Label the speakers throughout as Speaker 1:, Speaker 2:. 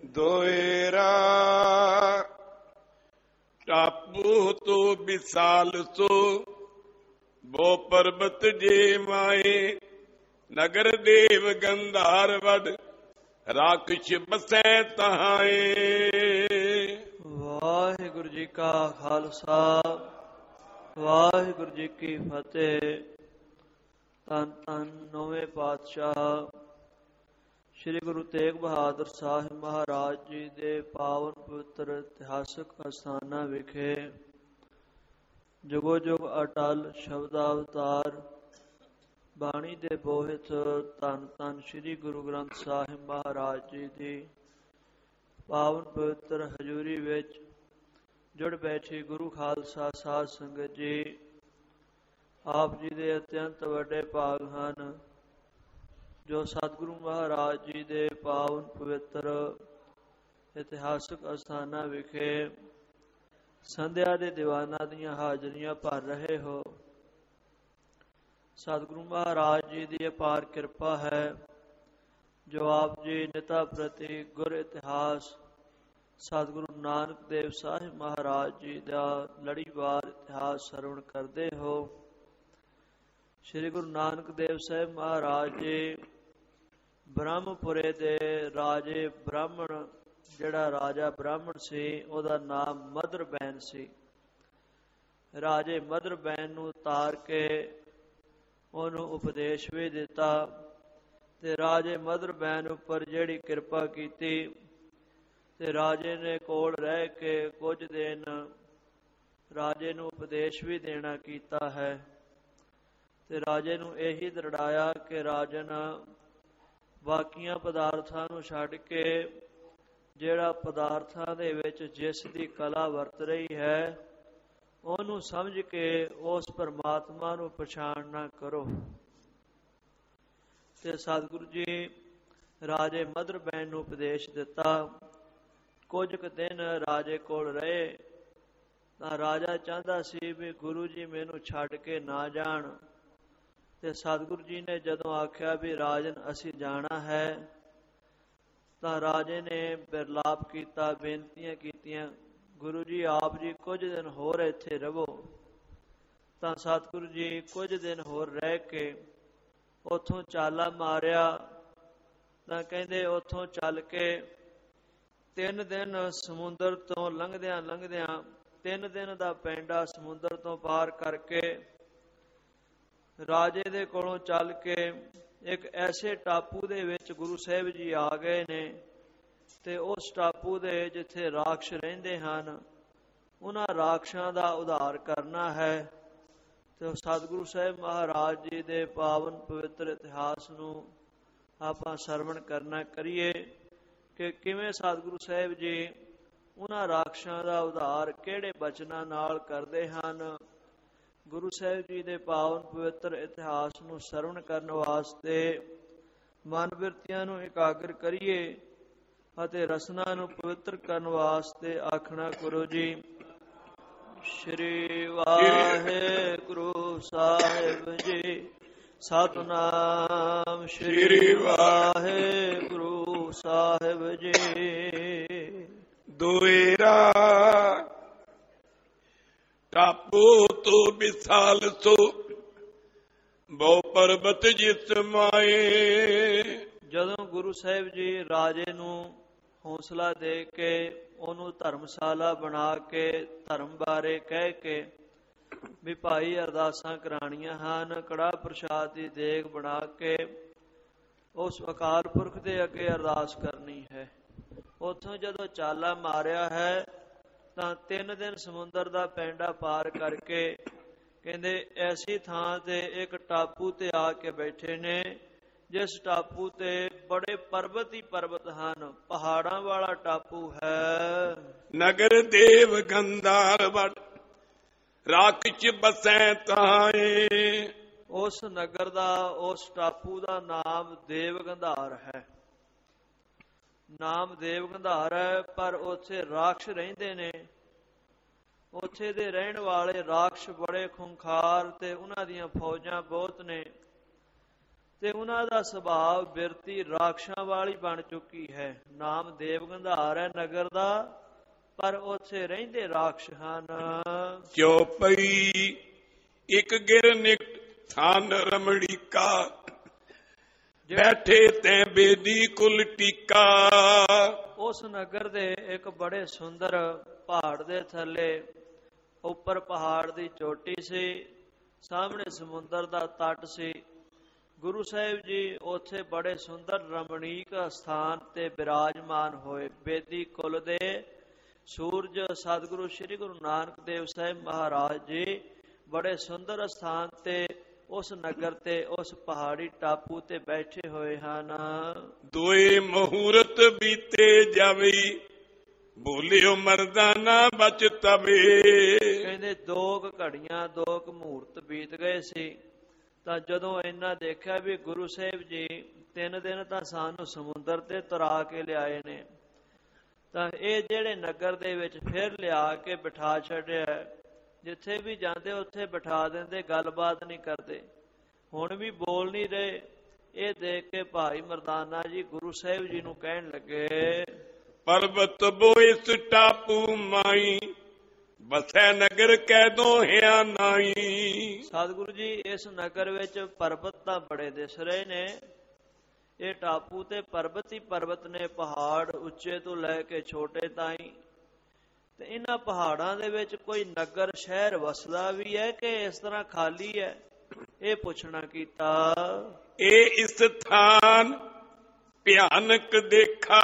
Speaker 1: ਦੋਇਰਾ ਟਾਪੂ ਤੋ ਵਿਸਾਲ ਸੋ ਬੋ ਪਰਬਤ ਜੇ ਮਾਏ ਨਗਰ ਦੇਵ ਗੰਧਾਰ ਵਡ ਰਾਖਸ਼ ਬਸੈ ਤਹਾਏ।
Speaker 2: ਵਾਹਿਗੁਰੂ ਜੀ ਕਾ ਖਾਲਸਾ ਵਾਹਿਗੁਰੂ ਜੀ ਕੀ ਫਤਿਹ। ਧੰਨ ਧੰਨ ਨੌਵੇਂ ਪਾਤਸ਼ਾਹ ਸ੍ਰੀ ਗੁਰੂ ਤੇਗ ਬਹਾਦਰ ਸਾਹਿਬ ਮਹਾਰਾਜ ਜੀ ਦੇ ਪਾਵਨ ਪਵਿੱਤਰ ਇਤਿਹਾਸਕ ਅਸਥਾਨਾਂ ਵਿਖੇ ਜੁਗੋ ਜੁਗ ਅਟਲ ਸ਼ਬਦਾਵਤਾਰ ਬਾਣੀ ਦੇ ਬੋਹਿਤ ਧੰਨ ਧੰਨ ਸ੍ਰੀ ਗੁਰੂ ਗ੍ਰੰਥ ਸਾਹਿਬ ਮਹਾਰਾਜ ਜੀ ਦੀ ਪਾਵਨ ਪਵਿੱਤਰ ਹਜ਼ੂਰੀ ਵਿੱਚ ਜੁੜ ਬੈਠੀ ਗੁਰੂ ਖਾਲਸਾ ਸਾਧ ਸੰਗਤ ਜੀ, ਆਪ ਜੀ ਦੇ ਅਤਿਅੰਤ ਵੱਡੇ ਭਾਗ ਹਨ ਜੋ ਸਤਿਗੁਰੂ ਮਹਾਰਾਜ ਜੀ ਦੇ ਪਾਵਨ ਪਵਿੱਤਰ ਇਤਿਹਾਸਕ ਅਸਥਾਨਾਂ ਵਿਖੇ ਸੰਧਿਆ ਦੇ ਦੀਵਾਨਾਂ ਦੀਆਂ ਹਾਜ਼ਰੀਆਂ ਭਰ ਰਹੇ ਹੋ। ਸਤਿਗੁਰੂ ਮਹਾਰਾਜ ਜੀ ਦੀ ਅਪਾਰ ਕਿਰਪਾ ਹੈ ਜੋ ਆਪ ਜੀ ਨਿਤਾ ਪ੍ਰਤੀ ਗੁਰ ਇਤਿਹਾਸ ਸਤਿਗੁਰੂ ਨਾਨਕ ਦੇਵ ਸਾਹਿਬ ਮਹਾਰਾਜ ਜੀ ਦਾ ਲੜੀਵਾਰ ਇਤਿਹਾਸ ਸਰਵਣ ਕਰਦੇ ਹੋ। ਸ੍ਰੀ ਗੁਰੂ ਨਾਨਕ ਦੇਵ ਸਾਹਿਬ ਮਹਾਰਾਜ ਜੀ ਬ੍ਰਹਮਪੁਰੇ ਦੇ ਰਾਜੇ ਬ੍ਰਾਹਮਣ, ਜਿਹੜਾ ਰਾਜਾ ਬ੍ਰਾਹਮਣ ਸੀ ਉਹਦਾ ਨਾਮ ਮਦਰਬੈਨ ਸੀ। ਰਾਜੇ ਮਦਰਬੈਨ ਨੂੰ ਤਾਰ ਕੇ ਉਹਨੂੰ ਉਪਦੇਸ਼ ਵੀ ਦਿੱਤਾ ਤੇ ਰਾਜੇ ਮਦਰਬੈਨ ਉੱਪਰ ਜਿਹੜੀ ਕਿਰਪਾ ਕੀਤੀ ਤੇ ਰਾਜੇ ਨੇ ਕੋਲ ਰਹਿ ਕੇ ਕੁਝ ਦਿਨ ਰਾਜੇ ਨੂੰ ਉਪਦੇਸ਼ ਵੀ ਦੇਣਾ ਕੀਤਾ ਹੈ ਤੇ ਰਾਜੇ ਨੂੰ ਇਹੀ ਦਰੜਾਇਆ ਕਿ ਰਾਜਨ ਬਾਕੀਆਂ ਪਦਾਰਥਾਂ ਨੂੰ ਛੱਡ ਕੇ ਜਿਹੜਾ ਪਦਾਰਥਾਂ ਦੇ ਵਿੱਚ ਜਿਸ ਦੀ ਕਲਾ ਵਰਤ ਰਹੀ ਹੈ ਉਹਨੂੰ ਸਮਝ ਕੇ ਉਸ ਪਰਮਾਤਮਾ ਨੂੰ ਪਛਾਣਨਾ ਕਰੋ। ਤੇ ਸਤਿਗੁਰੂ ਜੀ ਰਾਜੇ ਮਦਰਬੈਨ ਨੂੰ ਉਪਦੇਸ਼ ਦਿੱਤਾ। ਕੁਝ ਕੁ ਦਿਨ ਰਾਜੇ ਕੋਲ ਰਹੇ ਤਾਂ ਰਾਜਾ ਚਾਹੁੰਦਾ ਸੀ ਵੀ ਗੁਰੂ ਜੀ ਮੈਨੂੰ ਛੱਡ ਕੇ ਨਾ ਜਾਣ ਤੇ ਸਤਿਗੁਰੂ ਜੀ ਨੇ ਜਦੋਂ ਆਖਿਆ ਵੀ ਰਾਜਨ ਅਸੀਂ ਜਾਣਾ ਹੈ ਤਾਂ ਰਾਜੇ ਨੇ ਬਿਰਲਾਪ ਕੀਤਾ, ਬੇਨਤੀਆਂ ਕੀਤੀਆਂ, ਗੁਰੂ ਜੀ ਆਪ ਜੀ ਕੁਝ ਦਿਨ ਹੋਰ ਇੱਥੇ ਰਹੋ। ਤਾਂ ਸਤਿਗੁਰੂ ਜੀ ਕੁਝ ਦਿਨ ਹੋਰ ਰਹਿ ਕੇ ਉੱਥੋਂ ਚਾਲਾ ਮਾਰਿਆ ਤਾਂ ਕਹਿੰਦੇ ਉੱਥੋਂ ਚੱਲ ਕੇ 3 ਦਿਨ ਸਮੁੰਦਰ ਤੋਂ ਲੰਘਦਿਆਂ 3 ਦਿਨ ਦਾ ਪੈਂਡਾ ਸਮੁੰਦਰ ਤੋਂ ਪਾਰ ਕਰਕੇ ਰਾਜੇ ਦੇ ਕੋਲੋਂ ਚੱਲ ਕੇ ਇੱਕ ਐਸੇ ਟਾਪੂ ਦੇ ਵਿੱਚ ਗੁਰੂ ਸਾਹਿਬ ਜੀ ਆ ਗਏ ਨੇ ਤੇ ਉਸ ਟਾਪੂ ਦੇ ਜਿੱਥੇ ਰਾਖਸ਼ ਰਹਿੰਦੇ ਹਨ ਉਹਨਾਂ ਰਾਖਸ਼ਾਂ ਦਾ ਉਧਾਰ ਕਰਨਾ ਹੈ। ਤੇ ਸਤਿਗੁਰੂ ਸਾਹਿਬ ਮਹਾਰਾਜ ਜੀ ਦੇ ਪਾਵਨ ਪਵਿੱਤਰ ਇਤਿਹਾਸ ਨੂੰ ਆਪਾਂ ਸਰਵਣ ਕਰਨਾ ਕਰੀਏ ਕਿ ਕਿਵੇਂ ਸਤਿਗੁਰੂ ਸਾਹਿਬ ਜੀ ਉਹਨਾਂ ਰਾਖਸ਼ਾਂ ਦਾ ਉਧਾਰ ਕਿਹੜੇ ਬਚਨਾਂ ਨਾਲ ਕਰਦੇ ਹਨ। ਗੁਰੂ ਸਾਹਿਬ ਜੀ ਦੇ ਪਾਵਨ ਪਵਿੱਤਰ ਇਤਿਹਾਸ ਨੂੰ ਸਰਵਣ ਕਰਨ ਵਾਸਤੇ ਮਨ ਬਿਰਤੀਆਂ ਨੂੰ ਇਕਾਗਰ ਕਰੀਏ ਅਤੇ ਰਸਨਾ ਨੂੰ ਪਵਿੱਤਰ ਕਰਨ ਵਾਸਤੇ ਆਖਣਾ ਕਰੋ ਜੀ ਸ਼੍ਰੀ ਵਾਹਿਗੁਰੂ ਸਾਹਿਬ ਜੀ। ਸਤਿਨਾਮ ਸ਼੍ਰੀ ਵਾਹਿਗੁਰੂ ਸਾਹਿਬ ਜੀ।
Speaker 1: ਦੋਇਰਾ ਟਾਪੂ ਤੋ ਵਿਸਾਲ ਸੋ ਬਹੁ ਪਰਬਤ ਜਿਸ ਮਾਏ।
Speaker 2: ਜਦੋਂ ਗੁਰੂ ਸਾਹਿਬ ਜੀ ਰਾਜੇ ਨੂੰ ਹੌਸਲਾ ਦੇ ਕੇ ਉਹਨੂੰ ਧਰਮਸ਼ਾਲਾ ਬਣਾ ਕੇ ਧਰਮ ਬਾਰੇ ਕਹਿ ਕੇ ਵੀ ਭਾਈ ਅਰਦਾਸਾਂ ਕਰਾਣੀਆਂ ਹਨ, ਕੜਾਹ ਪ੍ਰਸ਼ਾਦ ਦੀ ਦੇਗ ਬਣਾ ਕੇ ਉਸ ਅਕਾਲ ਪੁਰਖ ਦੇ ਅੱਗੇ ਅਰਦਾਸ ਕਰਨੀ ਹੈ। ਉੱਥੋਂ ਜਦੋਂ ਚਾਲਾ ਮਾਰਿਆ ਹੈ ਤਾਂ 3 ਦਿਨ ਸਮੁੰਦਰ ਦਾ ਪੈਂਡਾ ਪਾਰ ਕਰਕੇ ਕਹਿੰਦੇ ਐਸੀ ਥਾਂ ਤੇ ਇੱਕ ਟਾਪੂ ਤੇ ਆ ਕੇ ਬੈਠੇ ਨੇ ਜਿਸ ਟਾਪੂ ਤੇ ਬੜੇ ਪਰਬਤ ਹੀ ਪਰਬਤ ਹਨ, ਪਹਾੜਾਂ ਵਾਲਾ ਟਾਪੂ ਹੈ।
Speaker 1: ਨਗਰ ਦੇਵ ਗੰਧਾਰ ਵਡ ਰਾਖਸ਼ ਬਸੈ ਤਹਾਏ।
Speaker 2: ਉਸ ਨਗਰ ਦਾ, ਉਸ ਟਾਪੂ ਦਾ ਨਾਮ ਦੇਵ ਗੰਧਾਰ ਹੈ। ਨਾਮ ਦੇਵ ਗੰਧਾਰ ਹੈ ਪਰ ਉੱਥੇ ਰਾਖਸ਼ ਰਹਿੰਦੇ ਨੇ। ਉੱਥੇ ਦੇ ਰਹਿਣ ਵਾਲੇ ਰਾਖਸ਼ ਬੜੇ ਖੁੰਖਾਰ ਤੇ ਉਹਨਾਂ ਦੀਆਂ ਫੌਜਾਂ ਬਹੁਤ ਨੇ ਤੇ ਉਹਨਾਂ ਦਾ ਸੁਭਾਅ ਬਿਰਤੀ ਰਾਖਸ਼ਾਂ ਵਾਲੀ ਬਣ ਚੁੱਕੀ ਹੈ। ਨਾਮ ਦੇਵ ਗੰਧਾਰ ਹੈ ਨਗਰ ਦਾ, ਪਰ ਉੱਥੇ ਰਹਿੰਦੇ ਰਾਖਸ਼ ਹਨ।
Speaker 1: ਚੌਪਈ ਇੱਕ ਗਿਰ ਨਿਕਟ ਥਾਨ ਰਮਣੀਕਾ, ਬੈਠੇ ਤੈ ਬੇਦੀ ਕੁਲ ਟੀਕਾ।
Speaker 2: ਉਸ ਨਗਰ ਦੇ ਇੱਕ ਬੜੇ ਸੁੰਦਰ ਪਹਾੜ ਦੇ ਥੱਲੇ, ਉੱਪਰ ਪਹਾੜ ਦੀ ਚੋਟੀ ਸੀ, ਸਾਹਮਣੇ ਸਮੁੰਦਰ ਦਾ ਤੱਟ ਸੀ। ਗੁਰੂ ਸਾਹਿਬ ਜੀ ਉੱਥੇ ਬੜੇ ਸੁੰਦਰ ਰਮਣੀਕ ਸਥਾਨ ਤੇ ਬਿਰਾਜਮਾਨ ਹੋਏ। ਬੇਦੀ ਕੁਲ ਦੇ ਸੂਰਜ ਸਤਿਗੁਰੂ ਸ੍ਰੀ ਗੁਰੂ ਨਾਨਕ ਦੇਵ ਸਾਹਿਬ ਮਹਾਰਾਜ ਜੀ ਬੜੇ ਸੁੰਦਰ ਸਥਾਨ ਤੇ ਉਸ ਨਗਰ ਤੇ ਉਸ ਪਹਾੜੀ ਟਾਪੂ ਤੇ ਬੈਠੇ ਹੋਏ ਹਨ।
Speaker 1: ਦੋਏ ਮਹੂਰਤ ਬੀਤੇ ਜਾਵੀ, ਬੋਲਿਓ ਮਰਦਾਨਾ ਬਚ ਤਵੇ।
Speaker 2: ਕਹਿੰਦੇ 2 ਘੜੀਆਂ 2 ਮਹੂਰਤ ਬੀਤ ਗਏ ਸੀ। ਤਾਂ ਜਦੋਂ ਇਹਨਾਂ ਦੇਖਿਆ ਵੀ ਗੁਰੂ ਸਾਹਿਬ ਜੀ 3 ਦਿਨ ਤਾਂ ਸਾਨੂੰ ਸਮੁੰਦਰ ਤੇ ਤੁਰਾ ਕੇ ਲਿਆਏ ਨੇ, ਤਾਂ ਇਹ ਜਿਹੜੇ ਨਗਰ ਦੇ ਵਿੱਚ ਫਿਰ ਲਿਆ ਕੇ ਬਿਠਾ ਛੱਡਿਆ। ਜਿੱਥੇ ਵੀ ਜਾਂਦੇ ਉੱਥੇ ਬਿਠਾ ਦਿੰਦੇ, ਗੱਲਬਾਤ ਨਹੀਂ ਕਰਦੇ, ਹੁਣ ਵੀ ਬੋਲ ਨਹੀਂ ਰਹੇ। ਇਹ ਦੇਖ ਕੇ ਭਾਈ ਮਰਦਾਨਾ ਜੀ ਗੁਰੂ ਸਾਹਿਬ ਜੀ ਨੂੰ ਕਹਿਣ ਲੱਗੇ,
Speaker 1: ਪਰਬਤ ਬੋਇਸ ਟਾਪੂ ਮਾਈ, ਬਸੈ ਨਗਰ ਕਹਿ ਦੋ ਹਿਆ ਨਾਈ।
Speaker 2: ਸਤਿਗੁਰੂ ਜੀ ਇਸ ਨਗਰ ਵਿੱਚ ਪਰਬਤ ਤਾਂ ਬੜੇ ਦਿਸ ਰਹੇ ਨੇ। ਇਹ ਟਾਪੂ ਤੇ ਪਰਬਤ ਹੀ ਪਰਬਤ ਨੇ, ਪਹਾੜ ਉੱਚੇ ਤੋਂ ਲੈ ਕੇ ਛੋਟੇ ਤਾਈਂ। ਤੇ ਇਹਨਾਂ ਪਹਾੜਾਂ ਦੇ ਵਿੱਚ ਕੋਈ ਨਗਰ ਸ਼ਹਿਰ ਵਸਦਾ ਵੀ ਹੈ ਕਿ ਇਸ ਤਰ੍ਹਾਂ ਖਾਲੀ ਹੈ? ਇਹ ਪੁੱਛਣਾ ਕੀਤਾ।
Speaker 1: ਇਹ ਸਥਾਨ ਭਿਆਨਕ ਦੇਖਾ,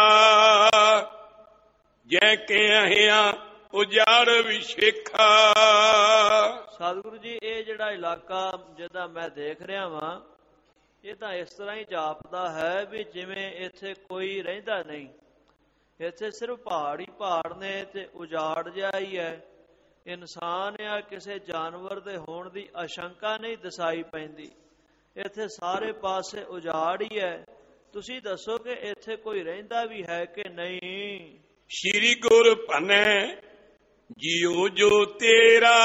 Speaker 1: ਜੈ ਕੇ ਅਹਿਆ ਉਜਾੜ ਵਿਸ਼ੇਖਾ।
Speaker 2: ਸਤਿਗੁਰੂ ਜੀ ਇਹ ਜਿਹੜਾ ਇਲਾਕਾ ਜਿਹਦਾ ਮੈਂ ਦੇਖ ਰਿਹਾ ਵਾਂ, ਇਹ ਤਾਂ ਇਸ ਤਰ੍ਹਾਂ ਹੀ ਜਾਪਦਾ ਹੈ ਵੀ ਜਿਵੇਂ ਇੱਥੇ ਕੋਈ ਰਹਿੰਦਾ ਨਹੀਂ। ਇੱਥੇ ਸਿਰਫ ਪਹਾੜ ਹੀ ਪਹਾੜ ਨੇ ਤੇ ਉਜਾੜ ਜਿਹਾ ਹੀ ਹੈ। ਇਨਸਾਨ ਜਾਂ ਕਿਸੇ ਜਾਨਵਰ ਦੇ ਹੋਣ ਦੀ ਆਸ਼ੰਕਾ ਨਹੀਂ ਦਿਸਾਈ ਪੈਂਦੀ। ਇੱਥੇ ਸਾਰੇ ਪਾਸੇ ਉਜਾੜ ਹੀ ਹੈ। ਤੁਸੀਂ ਦੱਸੋ ਕਿ ਇੱਥੇ ਕੋਈ ਰਹਿੰਦਾ ਵੀ ਹੈ ਕਿ ਨਹੀਂ?
Speaker 1: ਸ਼੍ਰੀ ਗੁਰ ਭਨੈ ਜਿਉ ਜੋ ਤੇਰਾ,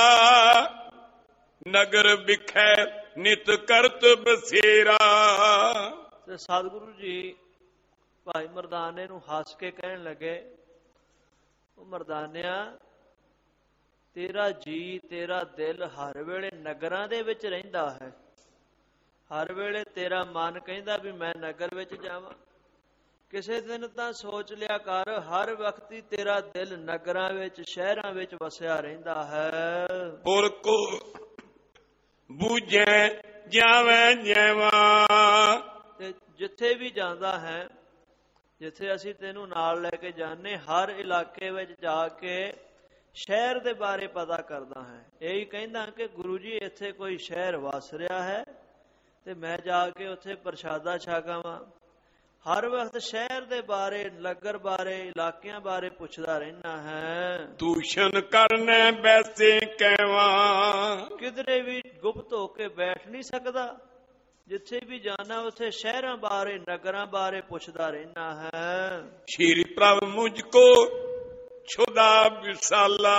Speaker 1: ਨਗਰ ਵਿਖੈ ਨਿਤ ਕਰਤ ਬਸੇਰਾ।
Speaker 2: ਤੇ ਸਤਿਗੁਰੂ ਜੀ ਭਾਈ ਮਰਦਾਨੇ ਨੂੰ ਹੱਸ ਕੇ ਕਹਿਣ ਲੱਗੇ, ਉਹ ਮਰਦਾਨਿਆ, ਤੇਰਾ ਜੀ ਤੇਰਾ ਦਿਲ ਹਰ ਵੇਲੇ ਨਗਰਾਂ ਦੇ ਵਿੱਚ ਰਹਿੰਦਾ ਹੈ। ਹਰ ਵੇਲੇ ਤੇਰਾ ਮਨ ਕਹਿੰਦਾ ਵੀ ਮੈਂ ਨਗਰ ਵਿੱਚ ਜਾਵਾਂ। ਕਿਸੇ ਦਿਨ ਤਾਂ ਸੋਚ ਲਿਆ ਕਰ, ਹਰ ਵਕਤ ਹੀ ਤੇਰਾ ਦਿਲ ਨਗਰਾਂ ਵਿੱਚ ਸ਼ਹਿਰਾਂ ਵਿੱਚ ਵਸਿਆ ਰਹਿੰਦਾ ਹੈ।
Speaker 1: ਪੁਰ ਕੋ ਬੂਝੈ ਜਾਵੈ ਜੈਵਾ।
Speaker 2: ਤੇ ਜਿੱਥੇ ਵੀ ਜਾਂਦਾ ਹੈ, ਜਿੱਥੇ ਅਸੀਂ ਤੈਨੂੰ ਨਾਲ ਲੈ ਕੇ ਜਾਂਦੇ, ਹਰ ਇਲਾਕੇ ਵਿੱਚ ਜਾ ਕੇ ਸ਼ਹਿਰ ਦੇ ਬਾਰੇ ਪਤਾ ਕਰਦਾ ਹੈ। ਇਹੀ ਕਹਿੰਦਾ ਕਿ ਗੁਰੂ ਜੀ ਇੱਥੇ ਕੋਈ ਸ਼ਹਿਰ ਵਸ ਰਿਹਾ ਹੈ ਤੇ ਮੈਂ ਜਾ ਕੇ ਉੱਥੇ ਪ੍ਰਸ਼ਾਦਾ ਛਕਾਵਾਂ। ਹਰ ਵਕਤ ਸ਼ਹਿਰ ਦੇ ਬਾਰੇ, ਨਗਰ ਬਾਰੇ, ਇਲਾਕਿਆਂ ਬਾਰੇ ਪੁੱਛਦਾ ਰਹਿਣਾ ਹੈ।
Speaker 1: ਦੂਸ਼ਣ ਕਰਨੈ ਬੈਸੇ ਕਹਿਵਾ।
Speaker 2: ਕਿਧਰੇ ਵੀ ਗੁਪਤ ਹੋ ਕੇ ਬੈਠ ਨਹੀਂ ਸਕਦਾ। ਜਿੱਥੇ ਵੀ ਜਾਣਾ ਉੱਥੇ ਸ਼ਹਿਰਾਂ ਬਾਰੇ, ਨਗਰਾਂ ਬਾਰੇ ਪੁੱਛਦਾ ਰਹਿਣਾ ਹੈ।
Speaker 1: ਸ਼੍ਰੀ ਪ੍ਰਭ ਮੁਝ ਕੋ ਛੁਦਾ ਵਿਸਾਲਾ,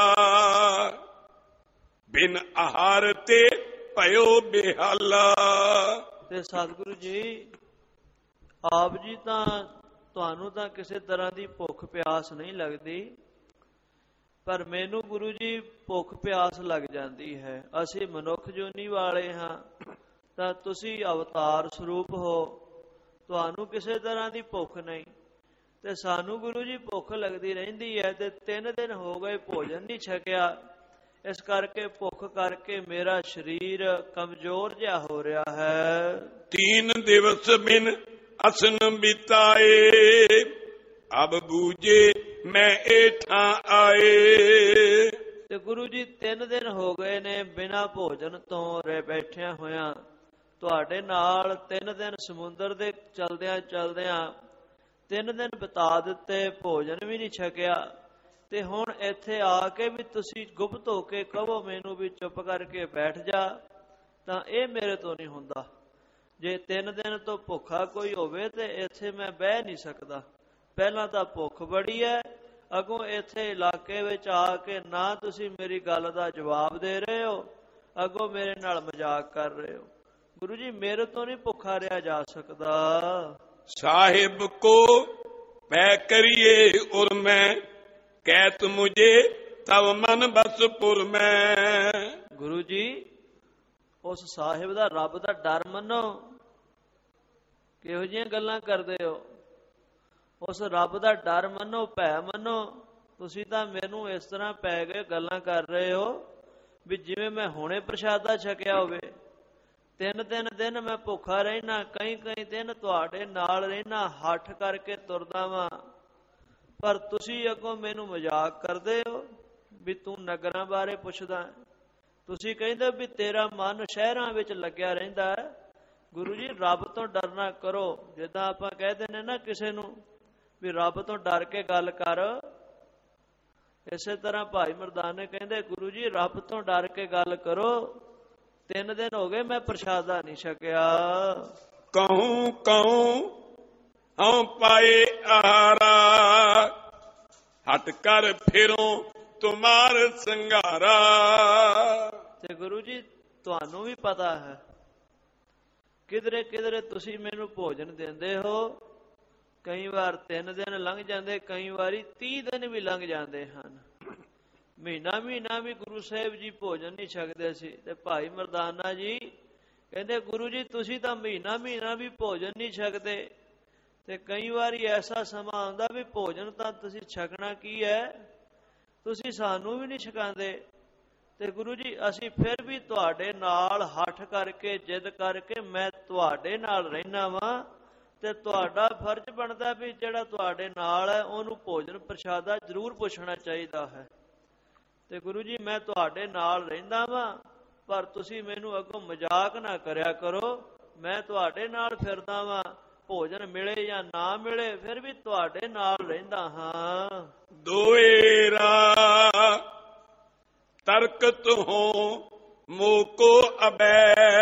Speaker 1: ਬਿਨ ਆਹਾਰ ਤੇ ਭਇਓ ਬੇਹਾਲਾ।
Speaker 2: ਤੇ ਸਤਿਗੁਰੂ ਜੀ ਆਪ ਜੀ ਤਾਂ ਤੁਹਾਨੂੰ ਤਾਂ ਕਿਸੇ ਤਰ੍ਹਾਂ ਦੀ ਭੁੱਖ ਪਿਆਸ ਨਹੀਂ ਲੱਗਦੀ, ਪਰ ਮੈਨੂੰ ਗੁਰੂ ਜੀ ਭੁੱਖ ਪਿਆਸ ਲੱਗ ਜਾਂਦੀ ਹੈ। ਅਸੀਂ ਮਨੁੱਖ ਜੋਨੀ ਵਾਲੇ ਹਾਂ, ਤਾਂ ਤੁਸੀਂ ਅਵਤਾਰ ਸਰੂਪ ਹੋ, ਤੁਹਾਨੂੰ ਕਿਸੇ ਤਰ੍ਹਾਂ ਦੀ ਭੁੱਖ ਨਹੀਂ, ਤੇ ਸਾਨੂੰ ਗੁਰੂ ਜੀ ਭੁੱਖ ਲੱਗਦੀ ਰਹਿੰਦੀ ਹੈ। ਤੇ 3 ਦਿਨ ਹੋ ਗਏ ਭੋਜਨ ਨਹੀਂ ਛਕਿਆ, ਇਸ ਕਰਕੇ ਭੁੱਖ ਕਰਕੇ ਮੇਰਾ ਸਰੀਰ ਕਮਜ਼ੋਰ ਜਿਹਾ ਹੋ ਰਿਹਾ ਹੈ।
Speaker 1: 3 ਦਿਵਸ ਬਿਨ ਅਸਨ ਬਿਤਾਏ, ਅਬ ਬੂਝੇ ਮੈਂ ਏਠਾਂ ਆਏ।
Speaker 2: ਤੇ ਗੁਰੂ ਜੀ 3 ਦਿਨ ਹੋ ਗਏ ਨੇ ਬਿਨਾਂ ਭੋਜਨ ਤੋਂ ਰਹਿ ਬੈਠਿਆਂ ਹੋਇਆਂ। ਤੁਹਾਡੇ ਨਾਲ 3 ਦਿਨ ਸਮੁੰਦਰ ਦੇ ਚਲਦਿਆਂ ਚਲਦਿਆਂ 3 ਦਿਨ ਬਿਤਾ ਦਿੱਤੇ, ਭੋਜਨ ਵੀ ਨਹੀਂ ਛਕਿਆ। ਤੇ ਹੁਣ ਇੱਥੇ ਆ ਕੇ ਵੀ ਤੁਸੀਂ ਗੁਪਤ ਹੋ ਕੇ ਕਹੋ ਮੈਨੂੰ ਵੀ ਚੁੱਪ ਕਰਕੇ ਬੈਠ ਜਾ, ਤਾਂ ਇਹ ਮੇਰੇ ਤੋਂ ਨਹੀਂ ਹੁੰਦਾ। ਜੇ 3 ਦਿਨ ਤੋਂ ਭੁੱਖਾ ਕੋਈ ਹੋਵੇ ਤੇ ਇੱਥੇ ਮੈਂ ਬਹਿ ਨਹੀਂ ਸਕਦਾ। ਪਹਿਲਾਂ ਤਾਂ ਭੁੱਖ ਬੜੀ ਹੈ, ਅੱਗੋਂ ਇੱਥੇ ਇਲਾਕੇ ਵਿੱਚ ਆ ਕੇ ਨਾ ਤੁਸੀਂ ਮੇਰੀ ਗੱਲ ਦਾ ਜਵਾਬ ਦੇ ਰਹੇ ਹੋ, ਅੱਗੋਂ ਮੇਰੇ ਨਾਲ ਮਜ਼ਾਕ ਕਰ ਰਹੇ ਹੋ। ਗੁਰੂ ਜੀ ਮੇਰੇ ਤੋਂ ਨਹੀਂ ਭੁੱਖਾ ਰਿਹਾ ਜਾ ਸਕਦਾ।
Speaker 1: साहिब को पै करिए उर में कैत मुझे तब मन बस पुर में।
Speaker 2: ਗੁਰੂ ਜੀ ਉਸ ਸਾਹਿਬ ਦਾ ਰੱਬ ਦਾ ਡਰ ਮੰਨੋ। ਕਿਹੋ ਜਿਹੀਆਂ ਗੱਲਾਂ ਕਰਦੇ ਹੋ? ਉਸ ਰੱਬ ਦਾ ਡਰ ਮੰਨੋ, ਭੈ ਮੰਨੋ। ਤੁਸੀਂ ਤਾਂ ਮੈਨੂੰ ਇਸ ਤਰ੍ਹਾਂ ਪੈ ਗਏ ਗੱਲਾਂ ਕਰ ਰਹੇ ਹੋ ਵੀ ਜਿਵੇਂ ਮੈਂ ਹੁਣੇ ਪ੍ਰਸ਼ਾਦਾ ਛਕਿਆ ਹੋਵੇ। 3 ਦਿਨ ਮੈਂ ਭੁੱਖਾ ਰਹਿਣਾ, ਕਈ ਦਿਨ ਤੁਹਾਡੇ ਨਾਲ ਰਹਿਣਾ, ਹੱਠ ਕਰਕੇ ਤੁਰਦਾ ਵਾਂ। ਪਰ ਤੁਸੀਂ ਅੱਗੋਂ ਮੈਨੂੰ ਮਜ਼ਾਕ ਕਰਦੇ ਹੋ ਵੀ ਤੂੰ ਨਗਰਾਂ ਬਾਰੇ ਪੁੱਛਦਾ। ਤੁਸੀਂ ਕਹਿੰਦੇ ਵੀ ਤੇਰਾ ਮਨ ਸ਼ਹਿਰਾਂ ਵਿੱਚ ਲੱਗਿਆ ਰਹਿੰਦਾ ਹੈ। ਗੁਰੂ ਜੀ ਰੱਬ ਤੋਂ ਡਰਨਾ ਕਰੋ। ਜਿੱਦਾਂ ਆਪਾਂ ਕਹਿੰਦੇ ਨੇ ਨਾ ਕਿਸੇ ਨੂੰ ਵੀ ਰੱਬ ਤੋਂ ਡਰ ਕੇ ਗੱਲ ਕਰ, ਇਸੇ ਤਰ੍ਹਾਂ ਭਾਈ ਮਰਦਾਨੇ ਕਹਿੰਦੇ ਗੁਰੂ ਜੀ ਰੱਬ ਤੋਂ ਡਰ ਕੇ ਗੱਲ ਕਰੋ। 3 ਦਿਨ ਹੋ ਗਏ ਮੈਂ ਪ੍ਰਸ਼ਾਦਾ ਨਹੀਂ ਛਕਿਆ।
Speaker 1: कहूं कहूं हम पाए आहारा हट कर फिरों तुमार संगारा।
Speaker 2: ਤੇ ਗੁਰੂ ਜੀ ਤੁਹਾਨੂੰ ਵੀ ਪਤਾ ਹੈ ਕਿਧਰੇ ਕਿਧਰੇ ਤੁਸੀਂ ਮੈਨੂੰ ਭੋਜਨ ਦਿੰਦੇ ਹੋ। ਕਈ ਵਾਰ 3 ਦਿਨ ਲੰਘ ਜਾਂਦੇ, ਕਈ ਵਾਰੀ 30 ਦਿਨ ਵੀ ਲੰਘ ਜਾਂਦੇ ਹਨ। ਮਹੀਨਾ ਵੀ ਗੁਰੂ ਸਾਹਿਬ ਜੀ ਭੋਜਨ ਨਹੀਂ ਛਕਦੇ ਸੀ। ਤੇ ਭਾਈ ਮਰਦਾਨਾ ਜੀ ਕਹਿੰਦੇ ਗੁਰੂ ਜੀ ਤੁਸੀਂ ਤਾਂ ਮਹੀਨਾ ਵੀ ਭੋਜਨ ਨਹੀਂ ਛਕਦੇ। ਤੇ ਕਈ ਵਾਰੀ ਐਸਾ ਸਮਾਂ ਆਉਂਦਾ ਵੀ ਭੋਜਨ ਤਾਂ ਤੁਸੀਂ ਛਕਣਾ ਕੀ ਹੈ, ਤੁਸੀਂ ਸਾਨੂੰ ਵੀ ਨਹੀਂ ਛਕਾਉਂਦੇ। ਤੇ ਗੁਰੂ ਜੀ ਅਸੀਂ ਫਿਰ ਵੀ ਤੁਹਾਡੇ ਨਾਲ ਹੱਠ ਕਰਕੇ ਜਿੱਦ ਕਰਕੇ ਮੈਂ ਤੁਹਾਡੇ ਨਾਲ ਰਹਿਣਾ ਵਾਂ। ਤੇ ਤੁਹਾਡਾ ਫਰਜ਼ ਬਣਦਾ ਵੀ ਜਿਹੜਾ ਤੁਹਾਡੇ ਨਾਲ ਹੈ ਉਹਨੂੰ ਭੋਜਨ ਪ੍ਰਸ਼ਾਦਾ ਜ਼ਰੂਰ ਪੁੱਛਣਾ ਚਾਹੀਦਾ ਹੈ। ਤੇ ਗੁਰੂ ਜੀ ਮੈਂ ਤੁਹਾਡੇ ਨਾਲ ਰਹਿੰਦਾ ਵਾਂ, ਪਰ ਤੁਸੀਂ ਮੈਨੂੰ ਅੱਗੋਂ ਮਜ਼ਾਕ ਨਾ ਕਰਿਆ ਕਰੋ। ਮੈਂ ਤੁਹਾਡੇ ਨਾਲ ਫਿਰਦਾ ਵਾਂ, ਭੋਜਨ ਮਿਲੇ ਜਾਂ ਨਾ ਮਿਲੇ ਫਿਰ ਵੀ ਤੁਹਾਡੇ ਨਾਲ ਰਹਿੰਦਾ ਹਾਂ।
Speaker 1: दोएरा तरकत हो मोको अबै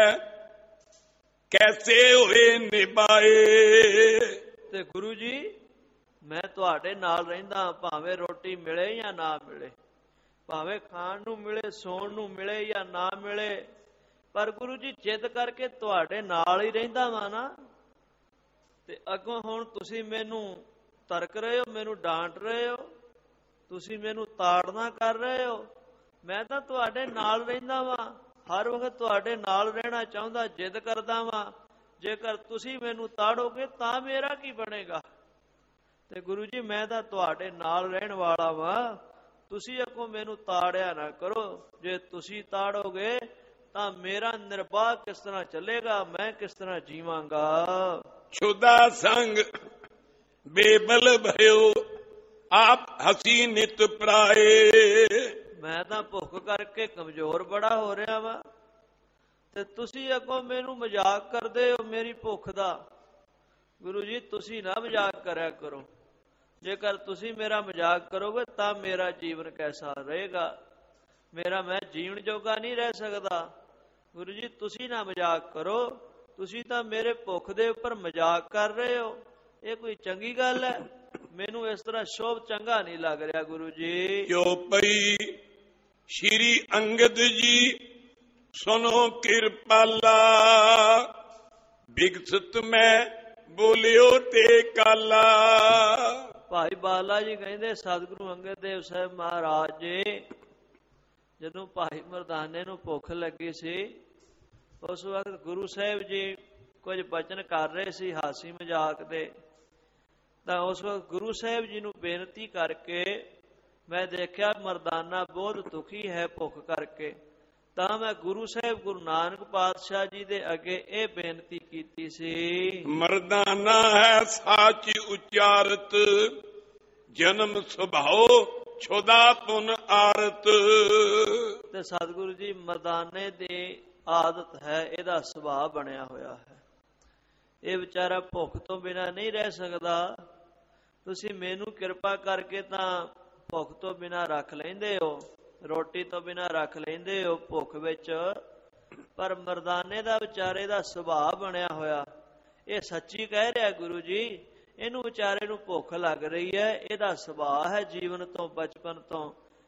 Speaker 1: कैसे हुए निभाए।
Speaker 2: ਤੇ ਗੁਰੂ ਜੀ ਮੈਂ ਤੁਹਾਡੇ ਨਾਲ ਰਹਿੰਦਾ, ਭਾਵੇਂ ਰੋਟੀ ਮਿਲੇ ਜਾਂ ਨਾ ਮਿਲੇ, ਭਾਵੇਂ ਖਾਣ ਨੂੰ ਮਿਲੇ, ਸੌਣ ਨੂੰ ਮਿਲੇ ਜਾਂ ਨਾ ਮਿਲੇ, ਪਰ ਗੁਰੂ ਜੀ ਜਿੱਦ ਕਰਕੇ ਤੁਹਾਡੇ ਨਾਲ ਹੀ ਰਹਿੰਦਾ ਵਾਂ ਨਾ। ਤੇ ਅੱਗੋਂ ਹੁਣ ਤੁਸੀਂ ਮੈਨੂੰ ਤਰਕ ਰਹੇ ਹੋ, ਮੈਨੂੰ ਡਾਂਟ ਰਹੇ ਹੋ, ਤੁਸੀਂ ਮੈਨੂੰ ਤਾੜਨਾ ਕਰ ਰਹੇ ਹੋ। ਮੈਂ ਤਾਂ ਤੁਹਾਡੇ ਨਾਲ ਰਹਿੰਦਾ ਵਾਂ, ਹਰ ਵਕਤ ਤੁਹਾਡੇ ਨਾਲ ਰਹਿਣਾ ਚਾਹੁੰਦਾ, ਜਿੱਦ ਕਰਦਾ ਵਾਂ। ਜੇਕਰ ਤੁਸੀਂ ਮੈਨੂੰ ਤਾੜੋਗੇ ਤਾਂ ਮੇਰਾ ਕੀ ਬਣੇਗਾ? ਤੇ ਗੁਰੂ ਜੀ ਮੈਂ ਤਾਂ ਤੁਹਾਡੇ ਨਾਲ ਰਹਿਣ ਵਾਲਾ ਵਾਂ, ਤੁਸੀਂ ਅੱਗੋਂ ਮੈਨੂੰ ਤਾੜਿਆ ਨਾ ਕਰੋ। ਜੇ ਤੁਸੀਂ ਤਾੜੋਗੇ ਤਾਂ ਮੇਰਾ ਨਿਰਵਾਹ ਕਿਸ ਤਰ੍ਹਾਂ ਚੱਲੇਗਾ, ਮੈਂ ਕਿਸ ਤਰ੍ਹਾਂ ਜੀਵਾਂਗਾ।
Speaker 1: छुदा संग बेबल भयो आप हसी नित प्राए।
Speaker 2: ਮੈਂ ਤਾਂ ਭੁੱਖ ਕਰਕੇ ਕਮਜ਼ੋਰ ਬੜਾ ਹੋ ਰਿਹਾ ਵਾਂ ਤੇ ਤੁਸੀਂ ਅੱਗੋਂ ਮੈਨੂੰ ਮਜ਼ਾਕ ਕਰਦੇ ਹੋ ਮੇਰੀ ਭੁੱਖ ਦਾ। ਗੁਰੂ ਜੀ ਤੁਸੀਂ ਨਾ ਮਜ਼ਾਕ ਕਰਿਆ ਕਰੋ। ਜੇਕਰ ਤੁਸੀਂ ਮੇਰਾ ਮਜ਼ਾਕ ਕਰੋਗੇ ਤਾਂ ਮੇਰਾ ਜੀਵਨ ਕੈਸਾ ਰਹੇਗਾ, ਮੇਰਾ ਮੈਂ ਜੀਵਨ ਜੋਗਾ ਨਹੀਂ ਰਹਿ ਸਕਦਾ। ਗੁਰੂ ਜੀ ਤੁਸੀਂ ਨਾ ਮਜ਼ਾਕ ਕਰੋ, ਤੁਸੀਂ ਤਾਂ ਮੇਰੇ ਭੁੱਖ ਦੇ ਉੱਪਰ ਮਜ਼ਾਕ ਕਰ ਰਹੇ ਹੋ। ਇਹ ਕੋਈ ਚੰਗੀ ਗੱਲ ਹੈ? ਮੈਨੂੰ ਇਸ ਤਰ੍ਹਾਂ ਸ਼ੋਭ ਚੰਗਾ ਨਹੀਂ ਲੱਗ ਰਿਹਾ ਗੁਰੂ ਜੀ।
Speaker 1: क्यों पई श्री अंगद जी सुनो कृपाला विकसित में बोलियो ते काला।
Speaker 2: ਭਾਈ ਬਾਲਾ ਜੀ ਕਹਿੰਦੇ ਸਤਿਗੁਰੂ ਅੰਗਦ ਦੇਵ ਸਾਹਿਬ ਮਹਾਰਾਜ ਜੀ ਜਦੋਂ ਭਾਈ ਮਰਦਾਨੇ ਨੂੰ ਭੁੱਖ ਲੱਗੀ ਸੀ, ਉਸ ਵਕਤ ਗੁਰੂ ਸਾਹਿਬ ਜੀ ਕੁਝ ਬਚਨ ਕਰ ਰਹੇ ਸੀ ਹਾਸੀ ਮਜ਼ਾਕ ਦੇ। ਤਾਂ ਉਸ ਵਕਤ ਗੁਰੂ ਸਾਹਿਬ ਜੀ ਨੂੰ ਬੇਨਤੀ ਕਰਕੇ ਮੈਂ ਦੇਖਿਆ ਮਰਦਾਨਾ ਬਹੁਤ ਦੁਖੀ ਹੈ ਭੁੱਖ ਕਰਕੇ। ਤਾਂ ਮੈਂ ਗੁਰੂ ਸਾਹਿਬ ਗੁਰੂ ਨਾਨਕ ਪਾਤਸ਼ਾਹ ਜੀ ਦੇ ਅੱਗੇ ਇਹ ਬੇਨਤੀ ਕੀਤੀ ਸੀ।
Speaker 1: मर्दाना है साच उच्चारत जन्म स्वभाव छुदा पुन आरत।
Speaker 2: ਤੇ ਸਤਿਗੁਰੂ ਜੀ ਮਰਦਾਨੇ ਦੀ ਆਦਤ ਹੈ, ਇਹਦਾ ਸੁਭਾਅ ਬਣਿਆ ਹੋਇਆ ਹੈ। ਇਹ ਵਿਚਾਰਾ ਭੁੱਖ ਤੋਂ ਬਿਨਾਂ ਨਹੀਂ ਰਹਿ ਸਕਦਾ। ਤੁਸੀਂ ਮੈਨੂੰ ਕਿਰਪਾ ਕਰਕੇ ਤਾਂ ਭੁੱਖ ਤੋਂ ਬਿਨਾਂ ਰੱਖ ਲੈਂਦੇ ਹੋ, ਰੋਟੀ ਤੋਂ ਬਿਨਾਂ ਰੱਖ ਲੈਂਦੇ ਹੋ ਭੁੱਖ ਵਿੱਚ, ਪਰ ਮਰਦਾਨੇ ਦਾ ਵਿਚਾਰੇ ਦਾ ਸੁਭਾਅ ਬਣਿਆ ਹੋਇਆ। ਇਹ ਸੱਚੀ ਕਹਿ ਰਿਹਾ ਗੁਰੂ ਜੀ, ਇਹਨੂੰ ਵਿਚਾਰੇ ਨੂੰ ਭੁੱਖ ਲੱਗ ਰਹੀ ਹੈ, ਇਹਦਾ ਸੁਭਾਅ ਹੈ ਜੀਵਨ ਤੋਂ ਬਚਪਨ ਤੋਂ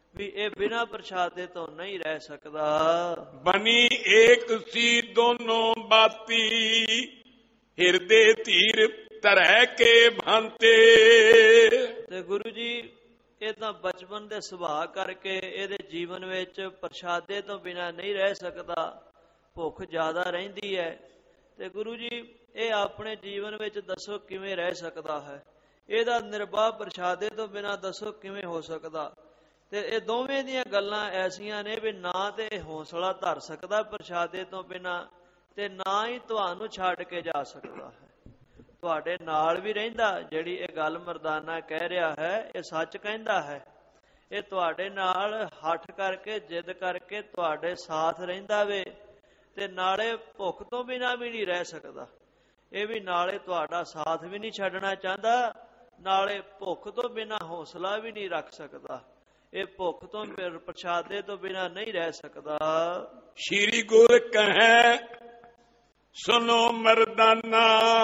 Speaker 2: ਵੀ ਇਹ ਬਿਨਾਂ ਪ੍ਰਸ਼ਾਦੇ ਤੋਂ ਨਹੀਂ ਰਹਿ ਸਕਦਾ।
Speaker 1: ਬਨੀ ਏਕ ਸੀ ਦੋਨੋਂ ਬਾਤੀ, ਹਿਰਦੇ ਧੀਰ ਧਰੈ ਕੇ ਭਾਂਤੇ।
Speaker 2: ਤੇ ਗੁਰੂ ਜੀ ਇਹ ਤਾਂ ਬਚਪਨ ਦੇ ਸੁਭਾਅ ਕਰਕੇ ਇਹਦੇ ਜੀਵਨ ਵਿੱਚ ਪ੍ਰਸ਼ਾਦੇ ਤੋਂ ਬਿਨਾਂ ਨਹੀਂ ਰਹਿ ਸਕਦਾ, ਭੁੱਖ ਜ਼ਿਆਦਾ ਰਹਿੰਦੀ ਹੈ। ਤੇ ਗੁਰੂ ਜੀ ਇਹ ਆਪਣੇ ਜੀਵਨ ਵਿੱਚ ਦੱਸੋ ਕਿਵੇਂ ਰਹਿ ਸਕਦਾ ਹੈ? ਇਹਦਾ ਨਿਰਵਾਹ ਪ੍ਰਸ਼ਾਦੇ ਤੋਂ ਬਿਨਾਂ ਦੱਸੋ ਕਿਵੇਂ ਹੋ ਸਕਦਾ? ਤੇ ਇਹ ਦੋਵੇਂ ਦੀਆਂ ਗੱਲਾਂ ਐਸੀਆਂ ਨੇ ਵੀ ਨਾ ਤੇ ਇਹ ਹੌਸਲਾ ਧਰ ਸਕਦਾ ਪ੍ਰਸ਼ਾਦੇ ਤੋਂ ਬਿਨਾਂ, ਤੇ ਨਾ ਹੀ ਤੁਹਾਨੂੰ ਛੱਡ ਕੇ ਜਾ ਸਕਦਾ ਹੈ। ਤੁਹਾਡੇ ਨਾਲ ਵੀ ਰਹਿੰਦਾ। ਜਿਹੜੀ ਇਹ ਗੱਲ ਮਰਦਾਨਾ ਕਹਿ ਰਿਹਾ ਹੈ ਇਹ ਸੱਚ ਕਹਿੰਦਾ ਹੈ। ਇਹ ਤੁਹਾਡੇ ਨਾਲ ਹੱਠ ਕਰਕੇ ਜਿੱਦ ਕਰਕੇ ਤੁਹਾਡੇ ਸਾਥ ਰਹਿੰਦਾ ਵੇ, ਤੇ ਨਾਲੇ ਭੁੱਖ ਤੋਂ ਬਿਨਾਂ ਵੀ ਨਹੀਂ ਰਹਿ ਸਕਦਾ। ਇਹ ਵੀ ਨਾਲੇ ਤੁਹਾਡਾ ਸਾਥ ਵੀ ਨਹੀਂ ਛੱਡਣਾ ਚਾਹੁੰਦਾ, ਨਾਲੇ ਭੁੱਖ ਤੋਂ ਬਿਨਾਂ ਹੌਸਲਾ ਵੀ ਨਹੀਂ ਰੱਖ ਸਕਦਾ। ਇਹ ਭੁੱਖ ਤੋਂ ਪ੍ਰਸ਼ਾਦੇ ਤੋਂ ਬਿਨਾਂ ਨਹੀਂ ਰਹਿ ਸਕਦਾ।
Speaker 1: ਸ਼੍ਰੀ ਗੁਰ ਕਹੈ ਸੁਨੋ ਮਰਦਾਨਾ,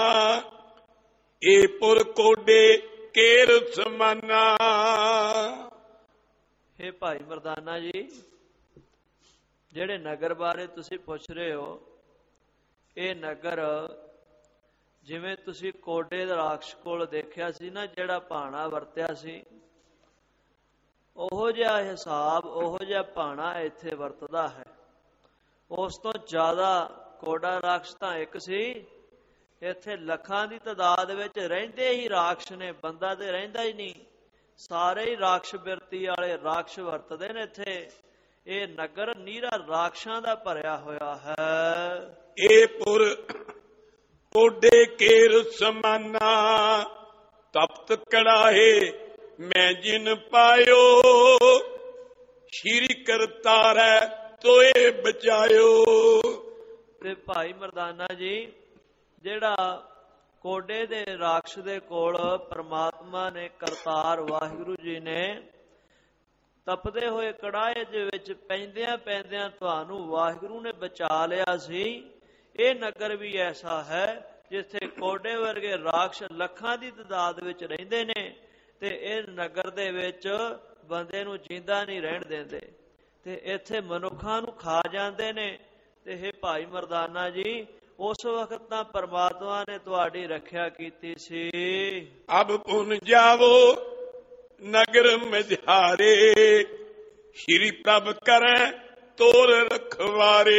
Speaker 1: ਏ ਪੁਰ ਕੋਡੇ ਕੇਰ ਸਮਾਨਾ।
Speaker 2: ਹੇ ਭਾਈ ਮਰਦਾਨਾ ਜੀ, ਜਿਹੜੇ ਨਗਰ ਬਾਰੇ ਤੁਸੀਂ ਪੁੱਛ ਰਹੇ ਹੋ, ਇਹ ਨਗਰ ਜਿਵੇਂ ਤੁਸੀਂ ਕੋਡੇ ਦੇ ਰਾਖਸ਼ ਕੋਲ ਦੇਖਿਆ ਸੀ ਨਾ, ਜਿਹੜਾ ਭਾਣਾ ਵਰਤਿਆ ਸੀ, ਉਹੋ ਜਿਹਾ ਹਿਸਾਬ, ਉਹੋ ਜਿਹਾ ਭਾਣਾ ਇੱਥੇ ਵਰਤਦਾ ਹੈ। ਉਸ ਤੋਂ ਜ਼ਿਆਦਾ ਕੋਡਾ ਰਾਖਸ਼ ਤਾਂ ਇੱਕ ਸੀ, ਇੱਥੇ ਲੱਖਾਂ ਦੀ ਤਾਦਾਦ ਵਿੱਚ ਰਹਿੰਦੇ ਹੀ ਰਾਖਸ਼ ਨੇ, ਬੰਦਾ ਤੇ ਰਹਿੰਦਾ ਹੀ ਨਹੀਂ। ਸਾਰੇ ਹੀ ਰਾਖਸ਼ ਬਿਰਤੀ ਵਾਲੇ ਰਾਖਸ਼ ਵਰਤਦੇ ਨੇ ਇੱਥੇ। ਇਹ ਨਗਰ ਨੀਰਾ ਰਾਖਸ਼ਾਂ ਦਾ ਭਰਿਆ ਹੋਇਆ ਹੈ।
Speaker 1: ਇਹ ਪੁਰ ਕੋਡੇ ਕੇਰ ਸਮਾਨਾ, ਤਪਤ ਕੜਾਹੇ ਮੈਂ ਜਿਨ ਪਾਇਓ, ਸ਼੍ਰੀ ਕਰਤਾਰੈ ਤੋਏ ਬਚਾਇਓ।
Speaker 2: ਤੇ ਭਾਈ ਮਰਦਾਨਾ ਜੀ, ਜਿਹੜਾ ਕੋਡੇ ਦੇ ਰਾਖਸ਼ ਦੇ ਕੋਲ ਪਰਮਾਤਮਾ ਨੇ, ਕਰਤਾਰ ਵਾਹਿਗੁਰੂ ਜੀ ਨੇ ਤਪਦੇ ਹੋਏ ਕੜਾਹੇ ਦੇ ਵਿੱਚ ਪੈਂਦਿਆਂ ਪੈਂਦਿਆਂ ਤੁਹਾਨੂੰ ਵਾਹਿਗੁਰੂ ਨੇ ਬਚਾ ਲਿਆ ਸੀ। ਇਹ ਨਗਰ ਵੀ ਐਸਾ ਹੈ ਜਿੱਥੇ ਕੋਡੇ ਵਰਗੇ ਰਾਖਸ਼ ਲੱਖਾਂ ਦੀ ਤਾਦਾਦ ਵਿੱਚ ਰਹਿੰਦੇ ਨੇ, ਤੇ ਇਹ ਨਗਰ ਦੇ ਵਿੱਚ ਬੰਦੇ ਨੂੰ ਜਿੰਦਾ ਨਹੀਂ ਰਹਿਣ ਦਿੰਦੇ, ਤੇ ਇੱਥੇ ਮਨੁੱਖਾਂ ਨੂੰ ਖਾ ਜਾਂਦੇ ਨੇ। ਤੇ ਇਹ ਭਾਈ ਮਰਦਾਨਾ ਜੀ, ਉਸ ਵਕਤ ਤਾਂ ਪਰਮਾਤਮਾ ਨੇ ਤੁਹਾਡੀ ਰੱਖਿਆ ਕੀਤੀ ਸੀ।
Speaker 1: ਅਬ ਪੁਨ ਜਾਵੋ ਨਗਰ ਮਝਾਰੇ, ਸ਼੍ਰੀ ਪ੍ਰਭ ਕਰੈ ਤੋਰ ਰਖਵਾਰੇ।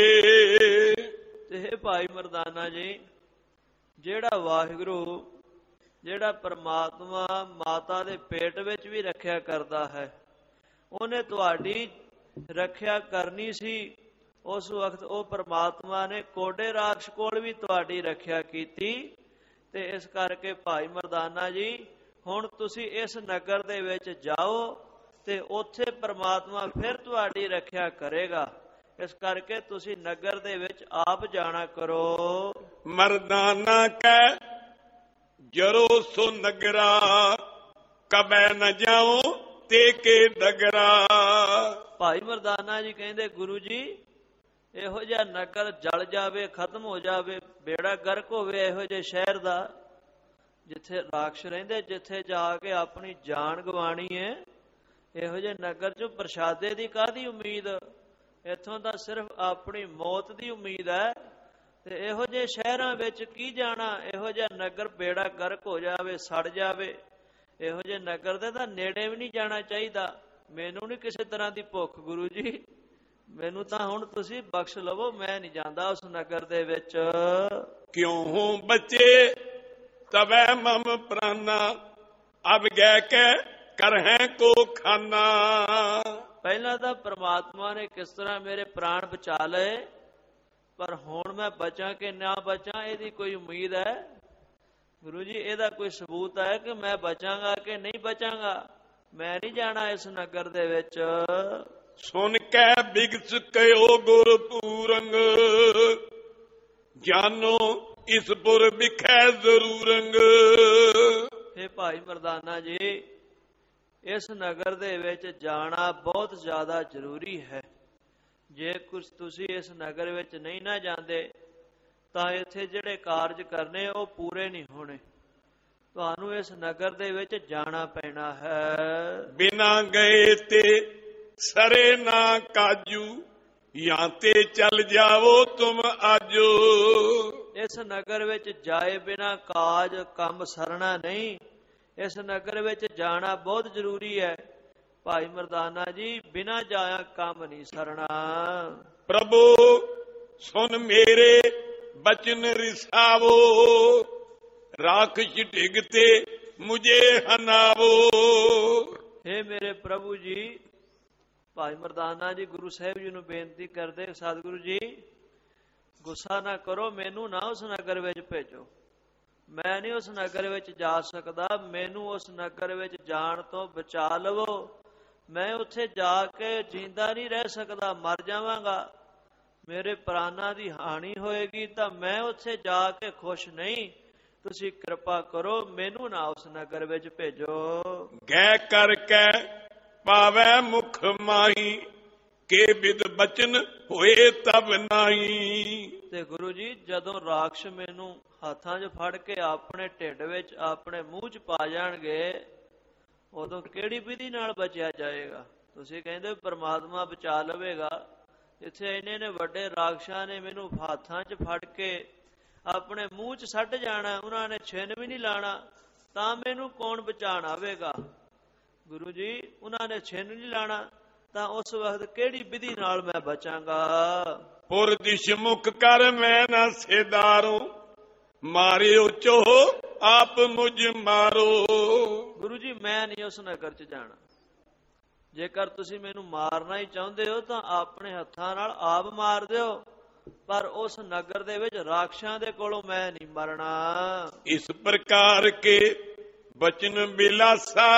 Speaker 2: ਤੇ ਇਹ ਭਾਈ ਮਰਦਾਨਾ ਜੀ, ਜਿਹੜਾ ਵਾਹਿਗੁਰੂ, ਜਿਹੜਾ ਪਰਮਾਤਮਾ ਮਾਤਾ ਦੇ ਪੇਟ ਵਿੱਚ ਵੀ ਰੱਖਿਆ ਕਰਦਾ ਹੈ, ਉਹਨੇ ਤੁਹਾਡੀ ਰੱਖਿਆ ਕਰਨੀ ਸੀ। ਉਸ ਵਕਤ ਉਹ ਪਰਮਾਤਮਾ ਨੇ ਕੋਡੇ ਰਾਖਸ਼ ਕੋਲ ਵੀ ਤੁਹਾਡੀ ਰੱਖਿਆ ਕੀਤੀ। ਤੇ ਇਸ ਕਰਕੇ ਭਾਈ ਮਰਦਾਨਾ ਜੀ, ਹੁਣ ਤੁਸੀਂ ਇਸ ਨਗਰ ਦੇ ਵਿੱਚ ਜਾਓ ਤੇ ਉੱਥੇ ਪਰਮਾਤਮਾ ਫਿਰ ਤੁਹਾਡੀ ਰੱਖਿਆ ਕਰੇਗਾ। ਇਸ ਕਰਕੇ ਤੁਸੀਂ ਨਗਰ ਦੇ ਵਿੱਚ ਆਪ ਜਾਣਾ ਕਰੋ।
Speaker 1: ਮਰਦਾਨਾ ਕੈ ਜਰੋ ਸੋ ਨਗਰਾ, ਕਬੈ ਨ ਜਾਓ ਤੇ ਕੇ ਡਗਰਾ।
Speaker 2: ਭਾਈ ਮਰਦਾਨਾ ਜੀ ਕਹਿੰਦੇ, ਗੁਰੂ ਜੀ ਇਹੋ ਜਿਹਾ ਨਗਰ ਜਲ ਜਾਵੇ, ਖਤਮ ਹੋ ਜਾਵੇ, ਬੇੜਾ ਗਰਕ ਹੋਵੇ ਇਹੋ ਜਿਹੇ ਸ਼ਹਿਰ ਦਾ, ਜਿੱਥੇ ਰਾਖਸ਼ ਰਹਿੰਦੇ, ਜਿੱਥੇ ਜਾ ਕੇ ਆਪਣੀ ਜਾਨ ਗਵਾਣੀ ਹੈ। ਇਹੋ ਜਿਹੇ ਨਗਰ ਚੋਂ ਪ੍ਰਸ਼ਾਦੇ ਦੀ ਕਾਹਦੀ ਉਮੀਦ? ਇੱਥੋਂ ਤਾਂ ਸਿਰਫ ਆਪਣੀ ਮੌਤ ਦੀ ਉਮੀਦ ਹੈ। ਤੇ ਇਹੋ ਜਿਹੇ ਸ਼ਹਿਰਾਂ ਵਿੱਚ ਕੀ ਜਾਣਾ? ਇਹੋ ਜਿਹਾ ਨਗਰ ਬੇੜਾ ਗਰਕ ਹੋ ਜਾਵੇ, ਸੜ ਜਾਵੇ, ਇਹੋ ਜਿਹੇ ਨਗਰ ਦੇ ਤਾਂ ਨੇੜੇ ਵੀ ਨਹੀਂ ਜਾਣਾ ਚਾਹੀਦਾ। ਮੈਨੂੰ ਨਹੀਂ ਕਿਸੇ ਤਰ੍ਹਾਂ ਦੀ ਭੁੱਖ ਗੁਰੂ ਜੀ, ਮੈਨੂੰ ਤਾਂ ਹੁਣ ਤੁਸੀਂ ਬਖਸ਼ ਲਵੋ, ਮੈਂ ਨਹੀਂ ਜਾਂਦਾ ਉਸ ਨਗਰ ਦੇ ਵਿੱਚ।
Speaker 1: ਕਿਉਂ ਬੱਚੇ ਤਬੈ ਮਮ ਪ੍ਰਾਨਾ, ਅਬ ਗੈ ਕੇ ਕਰਹਿ ਕੋ ਖਾਨਾ।
Speaker 2: ਪਹਿਲਾਂ ਤਾਂ ਪ੍ਰਮਾਤਮਾ ਨੇ ਕਿਸ ਤਰ੍ਹਾਂ ਮੇਰੇ ਪ੍ਰਾਣ ਬਚਾ ਲਏ, ਪਰ ਹੁਣ ਮੈਂ ਬਚਾਂ ਕਿ ਨਾ ਬਚਾਂ ਇਹਦੀ ਕੋਈ ਉਮੀਦ ਹੈ? ਗੁਰੂ ਜੀ ਇਹਦਾ ਕੋਈ ਸਬੂਤ ਹੈ ਕਿ ਮੈਂ ਬਚਾਂਗਾ ਕਿ ਨਹੀਂ ਬਚਾਂਗਾ? ਮੈਂ ਨਹੀਂ ਜਾਣਾ ਇਸ ਨਗਰ ਦੇ ਵਿੱਚ।
Speaker 1: ਸੁਨ ਕੈ ਬਿਗਸ ਕਯੋ ਗੁਰ ਪੂਰੰਗ, ਜਾਨੋ ਇਸ ਪੁਰ ਵਿਖੈ ਜ਼ਰੂਰੰਗ।
Speaker 2: हे ਭਾਈ ਮਰਦਾਨਾ ਜੀ, ਇਸ ਨਗਰ ਦੇ ਵਿੱਚ ਜਾਣਾ ਬਹੁਤ ਜ਼ਿਆਦਾ ਜ਼ਰੂਰੀ ਹੈ। ਜੇ ਕੁਝ ਤੁਸੀਂ ਇਸ ਨਗਰ ਵਿੱਚ ਨਹੀਂ ਨਾ ਜਾਂਦੇ ਤਾਂ ਇੱਥੇ ਜਿਹੜੇ ਕਾਰਜ ਕਰਨੇ ਉਹ ਪੂਰੇ ਨਹੀਂ ਹੋਣੇ। ਤੁਹਾਨੂੰ ਇਸ ਨਗਰ ਦੇ ਵਿੱਚ ਜਾਣਾ ਪੈਣਾ ਹੈ।
Speaker 1: ਬਿਨਾ ਗਏ ਤੇ सरे ना काजू, यहाँ ते चल जाओ तुम आजो।
Speaker 2: ਇਸ ਨਗਰ ਵਿੱਚ ਜਾਏ ਬਿਨਾ ਕਾਜ ਕੰਮ ਸਰਣਾ ਨਹੀਂ। ਇਸ ਨਗਰ ਵਿੱਚ ਜਾਣਾ ਬਹੁਤ ਜ਼ਰੂਰੀ ਹੈ। ਭਾਈ ਮਰਦਾਨਾ ਜੀ, ਬਿਨਾ ਜਾਇਆ ਕੰਮ ਨਹੀਂ ਸਰਣਾ।
Speaker 1: प्रभु सुन मेरे बचन रिसावो, राखश डिगते मुझे हनावो।
Speaker 2: हे ਮੇਰੇ ਪ੍ਰਭੂ ਜੀ, ਭਾਈ ਮਰਦਾਨਾ ਜੀ ਗੁਰੂ ਸਾਹਿਬ ਜੀ ਨੂੰ ਬੇਨਤੀ ਕਰਦੇ, ਸਤਿਗੁਰੂ ਜੀ ਗੁੱਸਾ ਨਾ ਕਰੋ, ਮੈਨੂੰ ਨਾ ਉਸ ਨਗਰ ਵਿੱਚ ਭੇਜੋ। ਮੈਂ ਨਹੀਂ ਉਸ ਨਗਰ ਵਿੱਚ ਜਾ ਸਕਦਾ, ਮੈਨੂੰ ਉਸ ਨਗਰ ਵਿੱਚ ਜਾਣ ਤੋਂ ਬਚਾ ਲਵੋ। ਮੈਂ ਉੱਥੇ ਜਾ ਕੇ ਜਿੰਦਾ ਨਹੀਂ ਰਹਿ ਸਕਦਾ, ਮਰ ਜਾਵਾਂਗਾ। ਮੇਰੇ ਪ੍ਰਾਣਾਂ ਦੀ ਹਾਨੀ ਹੋਏਗੀ ਤਾਂ ਮੈਂ ਉੱਥੇ ਜਾ ਕੇ ਖੁਸ਼ ਨਹੀਂ। ਤੁਸੀਂ ਕਿਰਪਾ ਕਰੋ, ਮੈਨੂੰ ਨਾ ਉਸ ਨਗਰ ਵਿੱਚ ਭੇਜੋ।
Speaker 1: गै करके पावै मुख माही, के बिद बचन होए तब नाही।
Speaker 2: ਤੇ ਗੁਰੂ ਜੀ, ਜਦੋਂ ਰਾਖਸ਼ ਮੈਨੂੰ ਹੱਥਾਂ 'ਚ ਫੜ ਕੇ ਆਪਣੇ ਢਿੱਡ ਵਿੱਚ, ਆਪਣੇ ਮੂੰਹ 'ਚ ਪਾ ਜਾਣਗੇ, ਉਦੋਂ ਕਿਹੜੀ ਵਿਧੀ ਨਾਲ ਬਚਿਆ ਜਾਏਗਾ? ਤੁਸੀਂ ਕਹਿੰਦੇ ਪਰਮਾਤਮਾ ਬਚਾ ਲਵੇਗਾ। ਇੱਥੇ ਇੰਨੇ ਨੇ ਵੱਡੇ ਰਾਖਸ਼ਾਂ ਨੇ ਮੈਨੂੰ ਹੱਥਾਂ 'ਚ ਫੜ ਕੇ ਆਪਣੇ ਮੂੰਹ 'ਚ ਸੱਟ ਜਾਣਾ, ਉਹਨਾਂ ਨੇ ਛਿਨ ਵੀ ਨਹੀਂ ਲਾਣਾ, ਤਾਂ ਮੈਨੂੰ ਕੌਣ ਬਚਾਣ ਆਵੇਗਾ? ਗੁਰੂ ਜੀ, ਉਹਨਾਂ ਨੇ ਛਿਨ ਨਹੀਂ ਲਾਣਾ, ਤਾਂ ਉਸ ਵਕਤ ਕਿਹੜੀ ਵਿਧੀ ਨਾਲ ਮੈਂ ਬਚਾਂਗਾ?
Speaker 1: पुर दिश मुख कर मैं न सेदारो, मारियो चोह आप मुझ मारो।
Speaker 2: ਗੁਰੂ ਜੀ, ਮੈਂ ਨਹੀਂ ਉਸ ਨਗਰ 'ਚ ਜਾਣਾ। ਜੇਕਰ ਤੁਸੀਂ ਮੈਨੂੰ ਮਾਰਨਾ ਹੀ ਚਾਹੁੰਦੇ ਹੋ ਤਾਂ ਆਪਣੇ ਹੱਥਾਂ ਨਾਲ ਆਪ ਮਾਰ ਦਿਓ, ਪਰ ਉਸ ਨਗਰ ਦੇ ਵਿੱਚ ਰਾਖਸ਼ਾਂ ਦੇ ਕੋਲੋਂ ਮੈਂ ਨਹੀਂ ਮਰਨਾ।
Speaker 1: इस प्रकार के बचन बिलासा,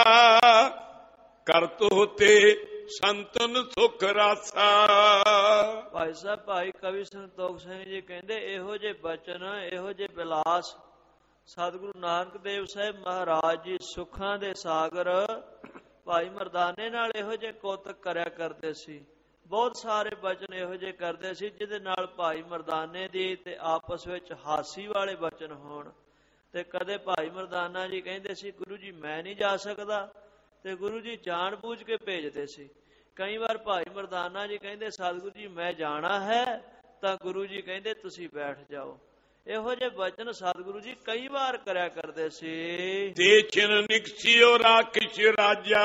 Speaker 1: करत होते संतन सुख रासा।
Speaker 2: ਭਾਈ ਸਾਹਿਬ, ਭਾਈ ਕਵੀ ਸੰਤੋਖ ਸਿੰਘ ਜੀ ਕਹਿੰਦੇ, ਇਹੋ ਜਿਹੇ ਬਚਨ, ਇਹੋ ਜਿਹੇ ਬਿਲਾਸ ਸਤਿਗੁਰੂ ਨਾਨਕ ਦੇਵ ਸਾਹਿਬ ਮਹਾਰਾਜ ਜੀ ਸੁੱਖਾਂ ਦੇ ਸਾਗਰ ਭਾਈ ਮਰਦਾਨੇ ਨਾਲ ਇਹੋ ਜਿਹੇ ਕੌਤਕ ਕਰਿਆ ਕਰਦੇ ਸੀ। ਬਹੁਤ ਸਾਰੇ ਬਚਨ ਇਹੋ ਜਿਹੇ ਕਰਦੇ ਸੀ ਜਿਹਦੇ ਨਾਲ ਭਾਈ ਮਰਦਾਨੇ ਦੀ ਤੇ ਆਪਸ ਵਿੱਚ ਹਾਸੀ ਵਾਲੇ ਬਚਨ ਹੋਣ। ਤੇ ਕਦੇ ਭਾਈ ਮਰਦਾਨਾ ਜੀ ਕਹਿੰਦੇ ਸੀ, ਗੁਰੂ ਜੀ ਮੈਂ ਨਹੀਂ ਜਾ ਸਕਦਾ, ਤੇ ਗੁਰੂ ਜੀ ਜਾਣ ਬੂਝ ਕੇ ਭੇਜਦੇ ਸੀ। ਕਈ ਵਾਰ ਭਾਈ ਮਰਦਾਨਾ ਜੀ ਕਹਿੰਦੇ, ਸਤਿਗੁਰੂ ਜੀ ਮੈਂ ਜਾਣਾ ਹੈ, ਤਾਂ ਗੁਰੂ ਜੀ ਕਹਿੰਦੇ ਤੁਸੀਂ ਬੈਠ ਜਾਓ। ਇਹੋ ਜਿਹੇ ਬਚਨ ਸਤਿਗੁਰੂ ਜੀ ਕਈ ਵਾਰ ਕਰਿਆ ਕਰਦੇ ਸੀ।
Speaker 1: देचन निकसियो राखश राजा,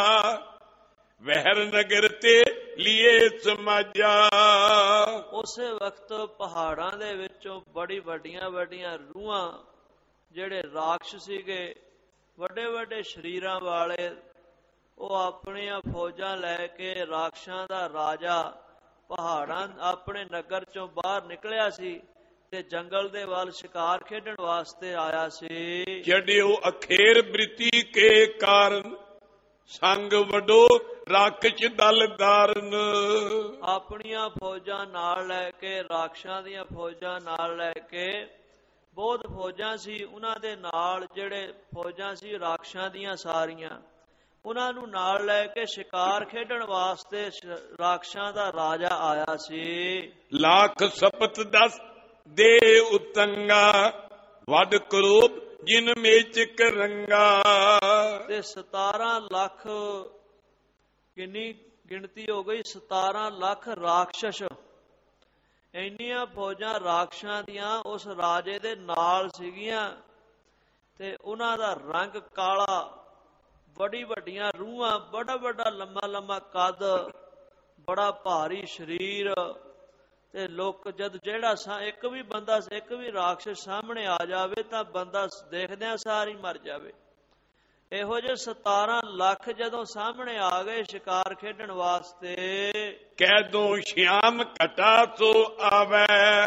Speaker 1: वहर नगर ते लिए समाजा।
Speaker 2: ਉਸੇ ਵਕਤ ਪਹਾੜਾਂ ਦੇ ਵਿੱਚੋਂ ਬੜੀ ਵੱਡੀਆਂ ਵੱਡੀਆਂ ਰੂਹਾਂ, ਜਿਹੜੇ ਰਾਖਸ਼ ਸੀਗੇ, ਵੱਡੇ ਵੱਡੇ ਸ਼ਰੀਰਾਂ ਵਾਲੇ, ਉਹ ਆਪਣੀਆਂ ਫੌਜਾਂ ਲੈ ਕੇ ਰਾਖਸ਼ਾਂ ਦਾ ਰਾਜਾ ਪਹਾੜਾਂ ਆਪਣੇ ਨਗਰ ਚੋਂ ਬਾਹਰ ਨਿਕਲਿਆ ਸੀ ਤੇ ਜੰਗਲ ਦੇ ਵੱਲ ਸ਼ਿਕਾਰ ਖੇਡਣ ਵਾਸਤੇ ਆਇਆ ਸੀ।
Speaker 1: जडियो अखेर बृति के कारण, संग वडो राखश दल दारन।
Speaker 2: ਆਪਣੀਆਂ ਫੌਜਾਂ ਨਾਲ ਲੈ ਕੇ, ਰਾਖਸ਼ਾਂ ਦੀਆਂ ਫੌਜਾਂ ਨਾਲ ਲੈ ਕੇ, ਬਹੁਤ ਫੌਜਾਂ ਸੀ ਉਹਨਾਂ ਦੇ ਨਾਲ, ਜਿਹੜੇ ਫੌਜਾਂ ਸੀ ਰਾਖਸ਼ਾਂ ਦੀਆਂ ਸਾਰੀਆਂ, ਉਹਨਾਂ ਨੂੰ ਨਾਲ ਲੈ ਕੇ ਸ਼ਿਕਾਰ ਖੇਡਣ ਵਾਸਤੇ ਰਾਖਸ਼ਾਂ ਦਾ ਰਾਜਾ ਆਇਆ ਸੀ।
Speaker 1: लाख सपत दस दे उतंगा, वड क्रोध जिन मेचक रंगा।
Speaker 2: ਤੇ 17 ਲੱਖ, ਕਿੰਨੀ ਗਿਣਤੀ ਹੋ ਗਈ? 17 ਲੱਖ ਰਾਖਸ਼। ਇੰਨੀਆਂ ਫੌਜਾਂ ਰਾਖਸ਼ਾਂ ਦੀਆਂ ਉਸ ਰਾਜੇ ਦੇ ਨਾਲ ਸੀਗੀਆਂ, ਤੇ ਉਹਨਾਂ ਦਾ ਰੰਗ ਕਾਲਾ, ਬੜੀ ਵੱਡੀਆਂ ਰੂਹਾਂ, ਬੜਾ ਵੱਡਾ ਲੰਮਾ ਲੰਮਾ ਕੱਦ, ਬੜਾ ਭਾਰੀ ਸਰੀਰ। ਤੇ ਲੋਕ ਜਦ ਜਿਹੜਾ ਇੱਕ ਵੀ ਬੰਦਾ, ਇੱਕ ਵੀ ਰਾਖਸ਼ ਸਾਹਮਣੇ ਆ ਜਾਵੇ ਤਾਂ ਬੰਦਾ ਦੇਖਦਿਆਂ ਸਾਰ ਹੀ ਮਰ ਜਾਵੇ। ਇਹੋ ਜਿਹੇ 17 ਲੱਖ ਜਦੋਂ ਸਾਹਮਣੇ ਆ ਗਏ ਸ਼ਿਕਾਰ ਖੇਡਣ ਵਾਸਤੇ।
Speaker 1: कैदो श्याम कटा तो आवे,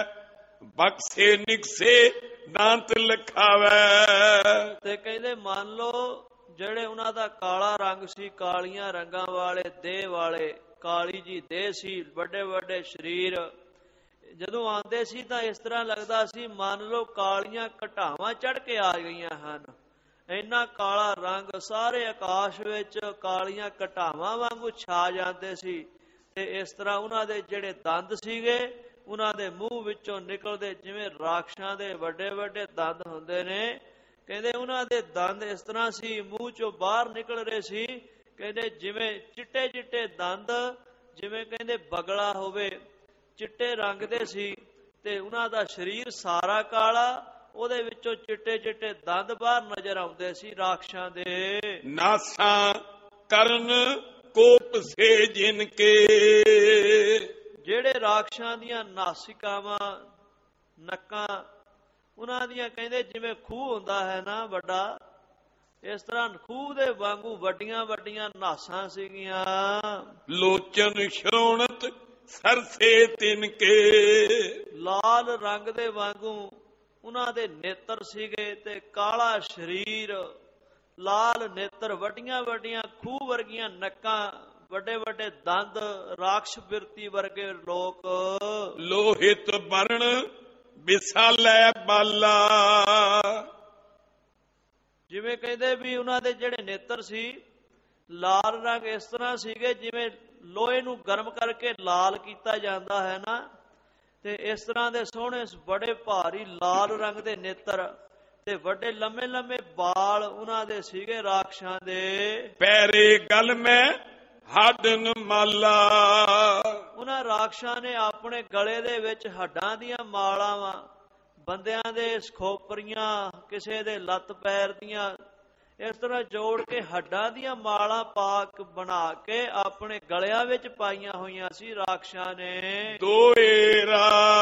Speaker 1: बक्से निकसे दांत लखावे।
Speaker 2: ਤੇ ਕਹਿੰਦੇ ਮੰਨ ਲਓ ਜਿਹੜੇ ਉਹਨਾਂ ਦਾ ਕਾਲਾ ਰੰਗ ਸੀ, ਕਾਲੀਆਂ ਰੰਗਾਂ ਵਾਲੇ ਦੇਹ ਵਾਲੇ, ਕਾਲੀ ਜੀ ਦੇਹ ਸੀ, ਵੱਡੇ ਵੱਡੇ ਸਰੀਰ, ਜਦੋਂ ਆਉਂਦੇ ਸੀ ਤਾਂ ਇਸ ਤਰ੍ਹਾਂ ਲੱਗਦਾ ਸੀ ਮੰਨ ਲਓ ਕਾਲੀਆਂ ਘਟਾਵਾਂ ਚੜ ਕੇ ਆ ਗਈਆਂ ਹਨ। ਇੰਨਾ ਕਾਲਾ ਰੰਗ, ਸਾਰੇ ਆਕਾਸ਼ ਵਿੱਚ ਕਾਲੀਆਂ ਘਟਾਵਾਂ ਵਾਂਗੂ ਛਾ ਜਾਂਦੇ ਸੀ। ਤੇ ਇਸ ਤਰ੍ਹਾਂ ਉਹਨਾਂ ਦੇ ਜਿਹੜੇ ਦੰਦ ਸੀਗੇ, ਉਹਨਾਂ ਦੇ ਮੂੰਹ ਵਿੱਚੋਂ ਨਿਕਲਦੇ ਜਿਵੇਂ ਰਾਖਸ਼ਾਂ ਦੇ ਵੱਡੇ ਵੱਡੇ ਦੰਦ ਹੁੰਦੇ ਨੇ। ਕਹਿੰਦੇ ਉਹਨਾਂ ਦੇ ਦੰਦ ਇਸ ਤਰ੍ਹਾਂ ਸੀ, ਮੂੰਹ ਚੋਂ ਬਾਹਰ ਨਿਕਲ ਰਹੇ ਸੀ ਕਹਿੰਦੇ ਜਿਵੇਂ ਚਿੱਟੇ ਚਿੱਟੇ ਦੰਦ, ਜਿਵੇਂ ਕਹਿੰਦੇ ਬਗਲਾ ਹੋਵੇ, ਚਿੱਟੇ ਰੰਗ ਦੇ ਸੀ ਤੇ ਉਹਨਾਂ ਦਾ ਸਰੀਰ ਸਾਰਾ ਕਾਲਾ, ਉਹਦੇ ਵਿੱਚੋਂ ਚਿੱਟੇ ਚਿੱਟੇ ਦੰਦ ਬਾਹਰ ਨਜ਼ਰ ਆਉਂਦੇ ਸੀ ਰਾਖਸ਼ਾਂ ਦੇ।
Speaker 1: ਨਾਸਾਂ ਕਰਨ ਕੋਪ ਸੇ ਜਿਨ ਕੇ,
Speaker 2: ਜਿਹੜੇ ਰਾਖਸ਼ਾਂ ਦੀਆਂ ਨਾਸਿਕਾਵਾਂ, ਨੱਕਾਂ, ਉਹਨਾਂ ਦੀਆਂ ਕਹਿੰਦੇ ਜਿਵੇਂ ਖੂਹ ਹੁੰਦਾ ਹੈ ਨਾ ਵੱਡਾ, ਇਸ ਤਰ੍ਹਾਂ ਖੂਹ ਦੇ ਵਾਂਗੂ ਵੱਡੀਆਂ ਵੱਡੀਆਂ ਨਾਸਾਂ ਸੀਗੀਆਂ।
Speaker 1: ਲੋਚਨ ਸ਼ਰੋਣਤ ਸਰਸੇ ਤਿਨ ਕੇ,
Speaker 2: ਲਾਲ ਰੰਗ ਦੇ ਵਾਂਗੂ ਉਹਨਾਂ ਦੇ ਨੇਤਰ ਸੀਗੇ ਤੇ ਕਾਲਾ ਸਰੀਰ, ਲਾਲ ਨੇਤਰ, ਵੱਡੀਆਂ ਵੱਡੀਆਂ ਖੂਹ ਵਰਗੀਆਂ ਨੱਕਾਂ, ਵੱਡੇ ਵੱਡੇ ਦੰਦ, ਰਾਖਸ਼ ਬਿਰਤੀ ਵਰਗੇ ਲੋਕ।
Speaker 1: ਲੋਹਿਤ ਬਰਣ ਵਿਸਾਲੇ ਬਾਲਾ,
Speaker 2: ਜਿਵੇਂ ਕਹਿੰਦੇ ਵੀ ਉਹਨਾਂ ਦੇ ਜਿਹੜੇ ਨੇਤਰ ਸੀ ਲਾਲ ਰੰਗ ਇਸ ਤਰ੍ਹਾਂ ਸੀਗੇ ਜਿਵੇਂ ਲੋਹੇ ਨੂੰ ਗਰਮ ਕਰਕੇ ਲਾਲ ਕੀਤਾ ਜਾਂਦਾ ਹੈ ਨਾ, ਤੇ ਇਸ ਤਰ੍ਹਾਂ ਦੇ ਸੋਹਣੇ ਬੜੇ ਭਾਰੀ ਲਾਲ ਰੰਗ ਦੇ ਨੇਤਰ ਤੇ ਵੱਡੇ ਲੰਮੇ ਲੰਮੇ ਬਾਲ ਉਹਨਾਂ ਦੇ ਸੀਗੇ ਰਾਖਸ਼ਾਂ ਦੇ।
Speaker 1: ਪੈਰੇ ਗਲ ਮੈਂ ਹੱਡਨ ਮਾਲਾ,
Speaker 2: ਉਹਨਾਂ ਰਾਖਸ਼ਾਂ ਨੇ ਆਪਣੇ ਗਲੇ ਦੇ ਵਿੱਚ ਹੱਡਾਂ ਦੀਆਂ ਮਾਲਾਵਾਂ, ਬੰਦਿਆਂ ਦੇ ਖੋਪਰੀਆਂ, ਕਿਸੇ ਦੇ ਲੱਤ ਪੈਰ ਦੀਆਂ, ਇਸ ਤਰ੍ਹਾਂ ਜੋੜ ਕੇ ਹੱਡਾਂ ਦੀਆਂ ਮਾਲਾਂ ਪਾਕ ਬਣਾ ਕੇ ਆਪਣੇ ਗਲਿਆਂ ਵਿੱਚ ਪਾਈਆਂ ਹੋਈਆਂ ਸੀ ਰਾਖਸ਼ਾਂ ਨੇ।
Speaker 1: ਦੋਏਰਾ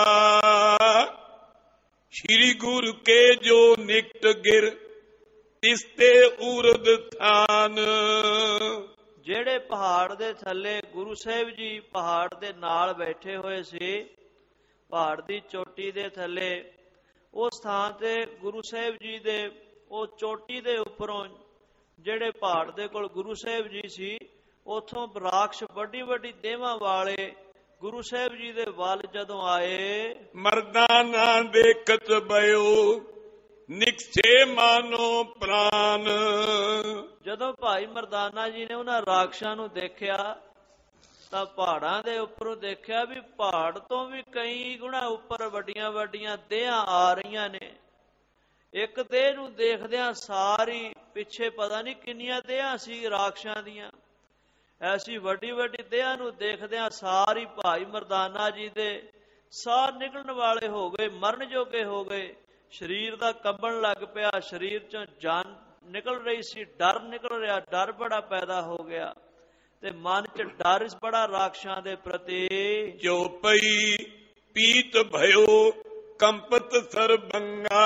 Speaker 1: ਸ਼੍ਰੀ ਗੁਰੂ ਕੇ ਜੋ ਨਿਕਟ ਗਿਰ, ਤਿਸਤੇ ਉਰਦ ਥਾਨ,
Speaker 2: ਜਿਹੜੇ ਪਹਾੜ ਦੇ ਥੱਲੇ ਗੁਰੂ ਸਾਹਿਬ ਜੀ ਪਹਾੜ ਦੇ ਨਾਲ ਬੈਠੇ ਹੋਏ ਸੀ, ਪਹਾੜ ਦੀ ਚੋਟੀ ਦੇ ਥੱਲੇ, ਉਸ ਥਾਂ ਤੇ ਗੁਰੂ ਸਾਹਿਬ ਜੀ ਦੇ ਉਹ ਚੋਟੀ ਦੇ ਉੱਪਰੋਂ, ਜਿਹੜੇ ਪਹਾੜ ਦੇ ਕੋਲ ਗੁਰੂ ਸਾਹਿਬ ਜੀ ਸੀ, ਉਥੋਂ ਰਾਖਸ਼ ਵੱਡੀ ਵੱਡੀ ਦੇਵਾਂ ਵਾਲੇ ਗੁਰੂ ਸਾਹਿਬ ਜੀ ਦੇ ਵੱਲ ਜਦੋਂ ਆਏ,
Speaker 1: ਮਰਦਾਨਾ ਦੇਖਤ ਬਇਓ ਨਿਕਸੇ ਮਾਨੋ ਪ੍ਰਾਨ, ਜਦੋਂ
Speaker 2: ਭਾਈ ਮਰਦਾਨਾ ਜੀ ਨੇ ਉਹਨਾਂ ਰਾਖਸ਼ਾਂ ਨੂੰ ਦੇਖਿਆ ਤਾਂ ਪਹਾੜਾਂ ਦੇ ਉੱਪਰੋਂ ਦੇਖਿਆ ਵੀ ਪਹਾੜ ਤੋਂ ਵੀ ਕਈ ਗੁਣਾ ਉੱਪਰ ਵੱਡੀਆਂ ਵੱਡੀਆਂ ਦੇਹਾਂ ਆ ਰਹੀਆਂ ਨੇ। ਇੱਕ ਦੇਹ ਨੂੰ ਦੇਖਦਿਆਂ ਸਾਰੀ ਪਿੱਛੇ ਪਤਾ ਨਹੀਂ ਕਿੰਨੀਆਂ ਦੇਹਾਂ ਸੀ ਰਾਖਸ਼ਾਂ ਦੀਆਂ, ਐਸੀ ਵੱਡੀ ਵੱਡੀ ਦੇਹਾਂ ਨੂੰ ਦੇਖਦਿਆਂ ਸਾਰੀ ਭਾਈ ਮਰਦਾਨਾ ਜੀ ਦੇ ਸਾਹ ਨਿਕਲਣ ਵਾਲੇ ਹੋ ਗਏ, ਮਰਨ ਜੋਗੇ ਹੋ ਗਏ, ਸਰੀਰ ਦਾ ਕੰਬਣ ਲੱਗ ਪਿਆ, ਸਰੀਰ ਚੋਂ ਜਾਨ ਨਿਕਲ ਰਹੀ ਸੀ, ਡਰ ਨਿਕਲ ਰਿਹਾ, ਡਰ ਬੜਾ ਪੈਦਾ ਹੋ ਗਿਆ ਤੇ ਮਨ ਚ ਡਰ ਬੜਾ ਰਾਖਸ਼ਾਂ ਦੇ ਪ੍ਰਤੀ।
Speaker 1: ਜੋ ਪਈ ਪੀਤ ਭਇਓ ਕੰਪਤ ਸਰਬੰਗਾ,